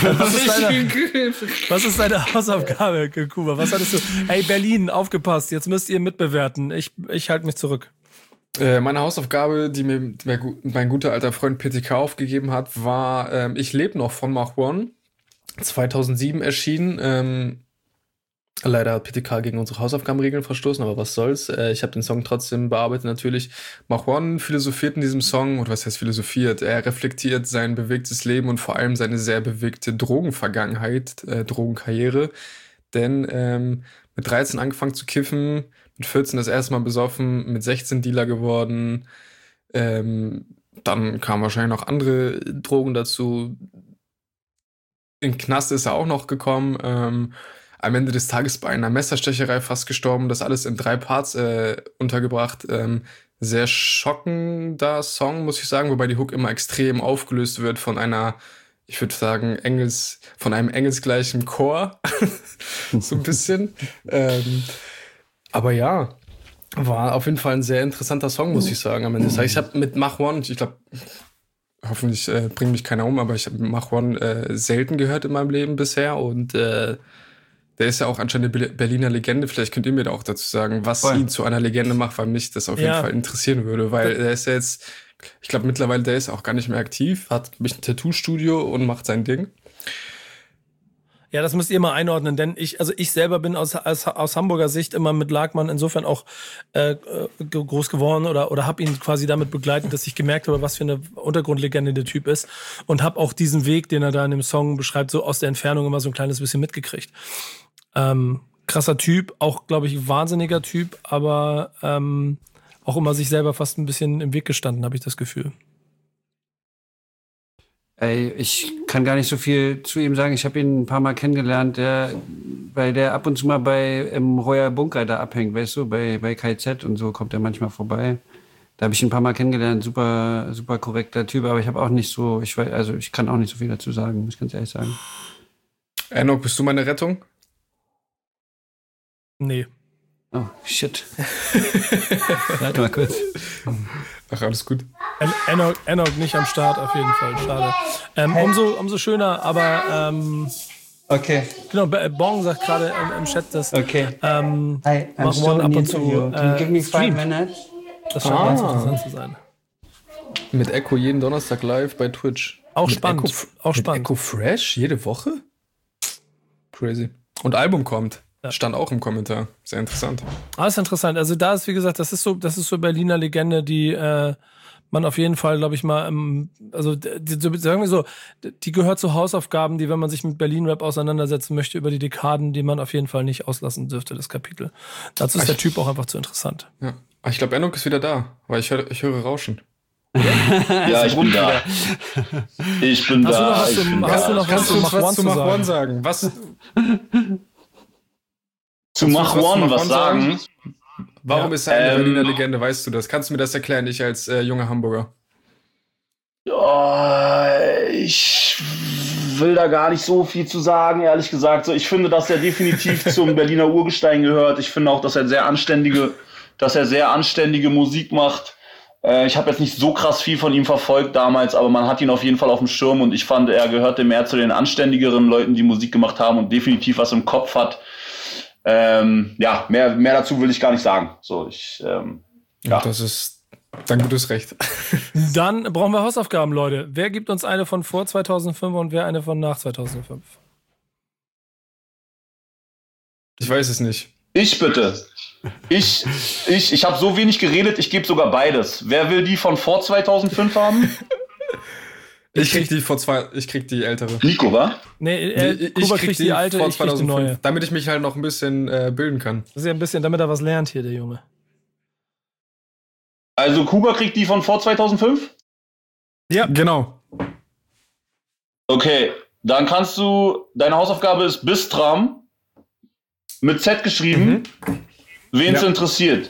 Was ist deine Hausaufgabe, Kuba? Was hattest du? Ey, Berlin, aufgepasst, jetzt müsst ihr mitbewerten. Ich halte mich zurück. Meine Hausaufgabe, die mir mein guter alter Freund PTK aufgegeben hat, war Ich lebe noch von Mach One. 2007 erschienen. Leider hat PTK gegen unsere Hausaufgabenregeln verstoßen, aber was soll's. Ich habe den Song trotzdem bearbeitet natürlich. Mach One philosophiert in diesem Song, oder was heißt philosophiert? Er reflektiert sein bewegtes Leben und vor allem seine sehr bewegte Drogenvergangenheit, Drogenkarriere. Denn mit 13 angefangen zu kiffen, mit 14 das erste Mal besoffen, mit 16 Dealer geworden. Dann kamen wahrscheinlich noch andere Drogen dazu. In den Knast ist er auch noch gekommen. Am Ende des Tages bei einer Messerstecherei fast gestorben. Das alles in 3 Parts untergebracht. Sehr schockender Song, muss ich sagen, wobei die Hook immer extrem aufgelöst wird von einer, ich würde sagen, von einem engelsgleichen Chor. So ein bisschen. Aber ja, war auf jeden Fall ein sehr interessanter Song, muss ich sagen. Am Ende des Tages. Ich habe mit Mach One, ich glaube, hoffentlich bringt mich keiner um, aber ich habe Mach One selten gehört in meinem Leben bisher und der ist ja auch anscheinend eine Berliner Legende. Vielleicht könnt ihr mir da auch dazu sagen, was ihn zu einer Legende macht, weil mich das auf jeden Fall interessieren würde. Weil der ist ja jetzt, ich glaube mittlerweile, der ist auch gar nicht mehr aktiv, hat ein Tattoo-Studio und macht sein Ding. Ja, das müsst ihr mal einordnen, denn ich selber bin aus Hamburger Sicht immer mit Lagmann insofern auch groß geworden oder habe ihn quasi damit begleitet, dass ich gemerkt habe, was für eine Untergrundlegende der Typ ist und habe auch diesen Weg, den er da in dem Song beschreibt, so aus der Entfernung immer so ein kleines bisschen mitgekriegt. Krasser Typ, auch, glaube ich, wahnsinniger Typ, aber auch immer sich selber fast ein bisschen im Weg gestanden, habe ich das Gefühl. Ey, ich kann gar nicht so viel zu ihm sagen. Ich habe ihn ein paar Mal kennengelernt, weil der ab und zu mal im Royal Bunker da abhängt, weißt du, bei KZ und so kommt er manchmal vorbei. Da habe ich ihn ein paar Mal kennengelernt, super, super korrekter Typ, aber ich habe auch nicht so, ich kann auch nicht so viel dazu sagen, muss ich ganz ehrlich sagen. Enoch, bist du meine Rettung? Nee. Oh, shit. Warte mal kurz. Ach, alles gut. Enoch nicht am Start, auf jeden Fall. Schade. Umso schöner, aber okay. Genau, Bong sagt gerade im Chat, dass okay. Hi, Mach One ab und zu give me 5 minutes? Das scheint ganz interessant zu sein. Mit Echo jeden Donnerstag live bei Twitch. Auch mit spannend. Mit Echo Fresh jede Woche? Crazy. Und Album kommt. Stand auch im Kommentar. Sehr interessant. Ist interessant. Also da ist, wie gesagt, das ist so Berliner Legende, die man auf jeden Fall, glaube ich mal, sagen wir so, die gehört zu Hausaufgaben, die, wenn man sich mit Berlin-Rap auseinandersetzen möchte, über die Dekaden, die man auf jeden Fall nicht auslassen dürfte, das Kapitel. Dazu ist der Typ auch einfach zu interessant. Ja. Ich glaube, Enoch ist wieder da, weil ich höre Rauschen. Ja, ich bin da. Ich bin da. Hast du noch was zu Mach One sagen? Was? Zu Mach One was sagen? Warum ist er eine Berliner Legende, weißt du das? Kannst du mir das erklären, ich als junger Hamburger? Ich will da gar nicht so viel zu sagen, ehrlich gesagt. Ich finde, dass er definitiv zum Berliner Urgestein gehört. Ich finde auch, dass er sehr anständige Musik macht. Ich habe jetzt nicht so krass viel von ihm verfolgt damals, aber man hat ihn auf jeden Fall auf dem Schirm und ich fand, er gehörte mehr zu den anständigeren Leuten, die Musik gemacht haben und definitiv was im Kopf hat. Mehr dazu will ich gar nicht sagen. Das ist dein gutes Recht. Dann brauchen wir Hausaufgaben, Leute. Wer gibt uns eine von vor 2005 und wer eine von nach 2005? Ich weiß es nicht. Ich bitte. Ich habe so wenig geredet, ich gebe sogar beides. Wer will die von vor 2005 haben? Ich krieg die ältere. Nico, wa? Nee, Kuba kriegt die alte, ich krieg die neue. Damit ich mich halt noch ein bisschen bilden kann. Das ist ja ein bisschen, damit er was lernt hier, der Junge. Also Kuba kriegt die von vor 2005? Ja. Genau. Okay, dann kannst du, deine Hausaufgabe ist Bistram, mit Z geschrieben, wen es interessiert.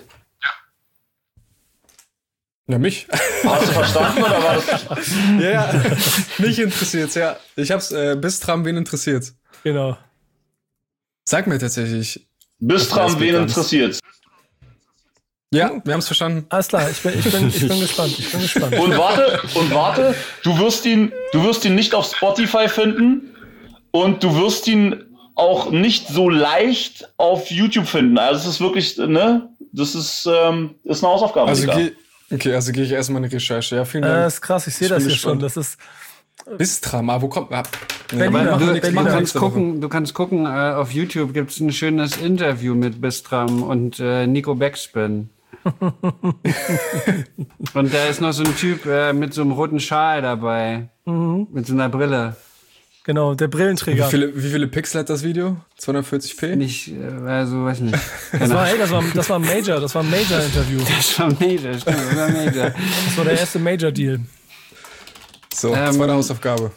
Ja, mich. Hast du verstanden oder war das? Ja, mich interessiert's, ja. Ich hab's, Bistram, wen interessiert's? Genau. Sag mir tatsächlich. Bistram, wen interessiert's? Ja, wir haben es verstanden. Alles klar, ich bin gespannt. Und warte, du wirst ihn nicht auf Spotify finden und du wirst ihn auch nicht so leicht auf YouTube finden. Also es ist wirklich, ne, das ist eine Hausaufgabe. Also gehe ich erstmal in die Recherche. Ja, vielen Dank. Das ist krass, ich sehe das hier schon. Das ist Bistram, wo kommt... Berliner. Du kannst gucken, auf YouTube gibt es ein schönes Interview mit Bistram und Nico Backspin. Und da ist noch so ein Typ mit so einem roten Schal dabei. Mit so einer Brille. Genau, der Brillenträger. Wie viele Pixel hat das Video? 240p? Nicht, weiß nicht. Das war ein Major, das war ein Major-Interview. Das war Major, stimmt, das war Major. Das war der erste Major-Deal. So, zweite Hausaufgabe.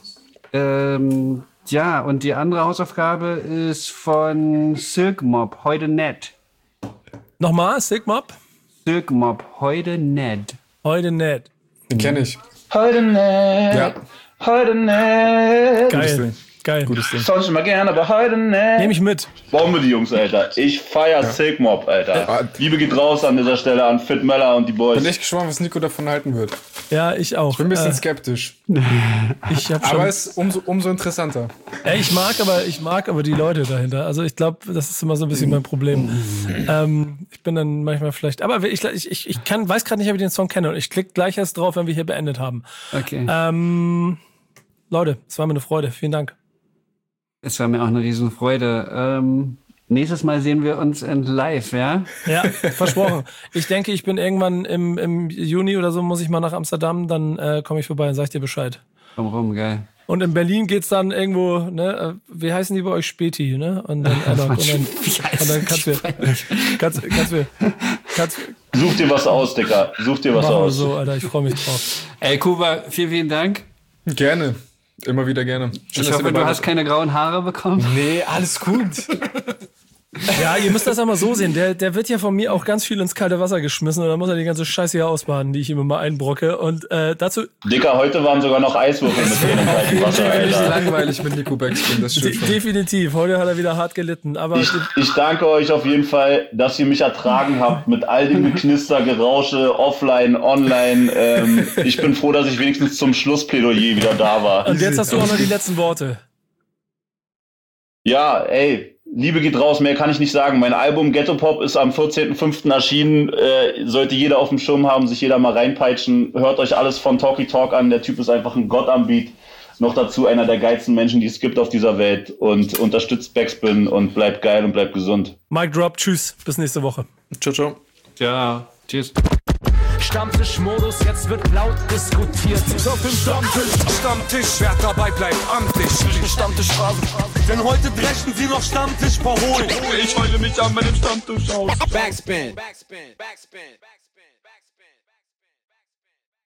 Ja, und die andere Hausaufgabe ist von Silk Mob, heute nett. Nochmal, Silk Mob? Silk Mob, heute nett. Heute nett. Den kenne ich. Heute nett. Ja. Heute nett. Geil. Gutes Ding. Sonst immer gerne, aber heute nett. Nehme ich mit. Bombe, die Jungs, Alter. Ich feier Silk Mob, Alter. Liebe geht raus an dieser Stelle an Fit Möller und die Boys. Bin echt gespannt, was Nico davon halten wird. Ja, ich auch. Ich bin ein bisschen skeptisch. Aber es ist umso interessanter. Ich mag aber die Leute dahinter. Also ich glaube, das ist immer so ein bisschen mein Problem. Ich bin dann manchmal vielleicht... Aber ich weiß gerade nicht, ob ich den Song kenne. Und ich klicke gleich erst drauf, wenn wir hier beendet haben. Okay. Leute, es war mir eine Freude. Vielen Dank. Es war mir auch eine Riesenfreude. Nächstes Mal sehen wir uns in live, ja? Ja, versprochen. Ich denke, ich bin irgendwann im Juni oder so, muss ich mal nach Amsterdam, dann komme ich vorbei und sag dir Bescheid. Komm rum, geil. Und in Berlin geht's dann irgendwo, ne, wie heißen die bei euch? Späti, ne? Und dann kannst du Such dir was aus, Dicker. Such dir was aus. So, Alter, ich freue mich drauf. Ey, Kuba, vielen Dank. Gerne. Immer wieder gerne. Schön, ich hoffe, du hast keine grauen Haare bekommen. Nee, alles gut. Ja, ihr müsst das einmal so sehen. Der wird ja von mir auch ganz viel ins kalte Wasser geschmissen und dann muss er die ganze Scheiße hier ausbaden, die ich ihm immer einbrocke. Und dazu... Dicker, heute waren sogar noch Eiswürfel mit drin im kalten Wasser, Alter. Das ist langweilig mit Nico Backspin, das stimmt schon. Definitiv. Heute hat er wieder hart gelitten. Aber ich danke euch auf jeden Fall, dass ihr mich ertragen habt mit all dem Geknister, Gerausche, offline, online. Ich bin froh, dass ich wenigstens zum Schlussplädoyer wieder da war. Und jetzt hast du auch noch die letzten Worte. Ja, ey. Liebe geht raus, mehr kann ich nicht sagen. Mein Album Ghetto Pop ist am 14.05. erschienen. Sollte jeder auf dem Schirm haben, sich jeder mal reinpeitschen. Hört euch alles von Talky Talk an. Der Typ ist einfach ein Gott am Beat. Noch dazu einer der geilsten Menschen, die es gibt auf dieser Welt. Und unterstützt Backspin und bleibt geil und bleibt gesund. Mic drop, tschüss. Bis nächste Woche. Ciao, ciao. Ja, tschüss. Stammtischmodus, jetzt wird laut diskutiert. Auf dem Stammtisch, wer dabei bleibt, amtlich. Stammtischphase, denn heute brechen sie noch Stammtisch verholen. Ich heule mich an meinem Stammtisch aus. Backspin.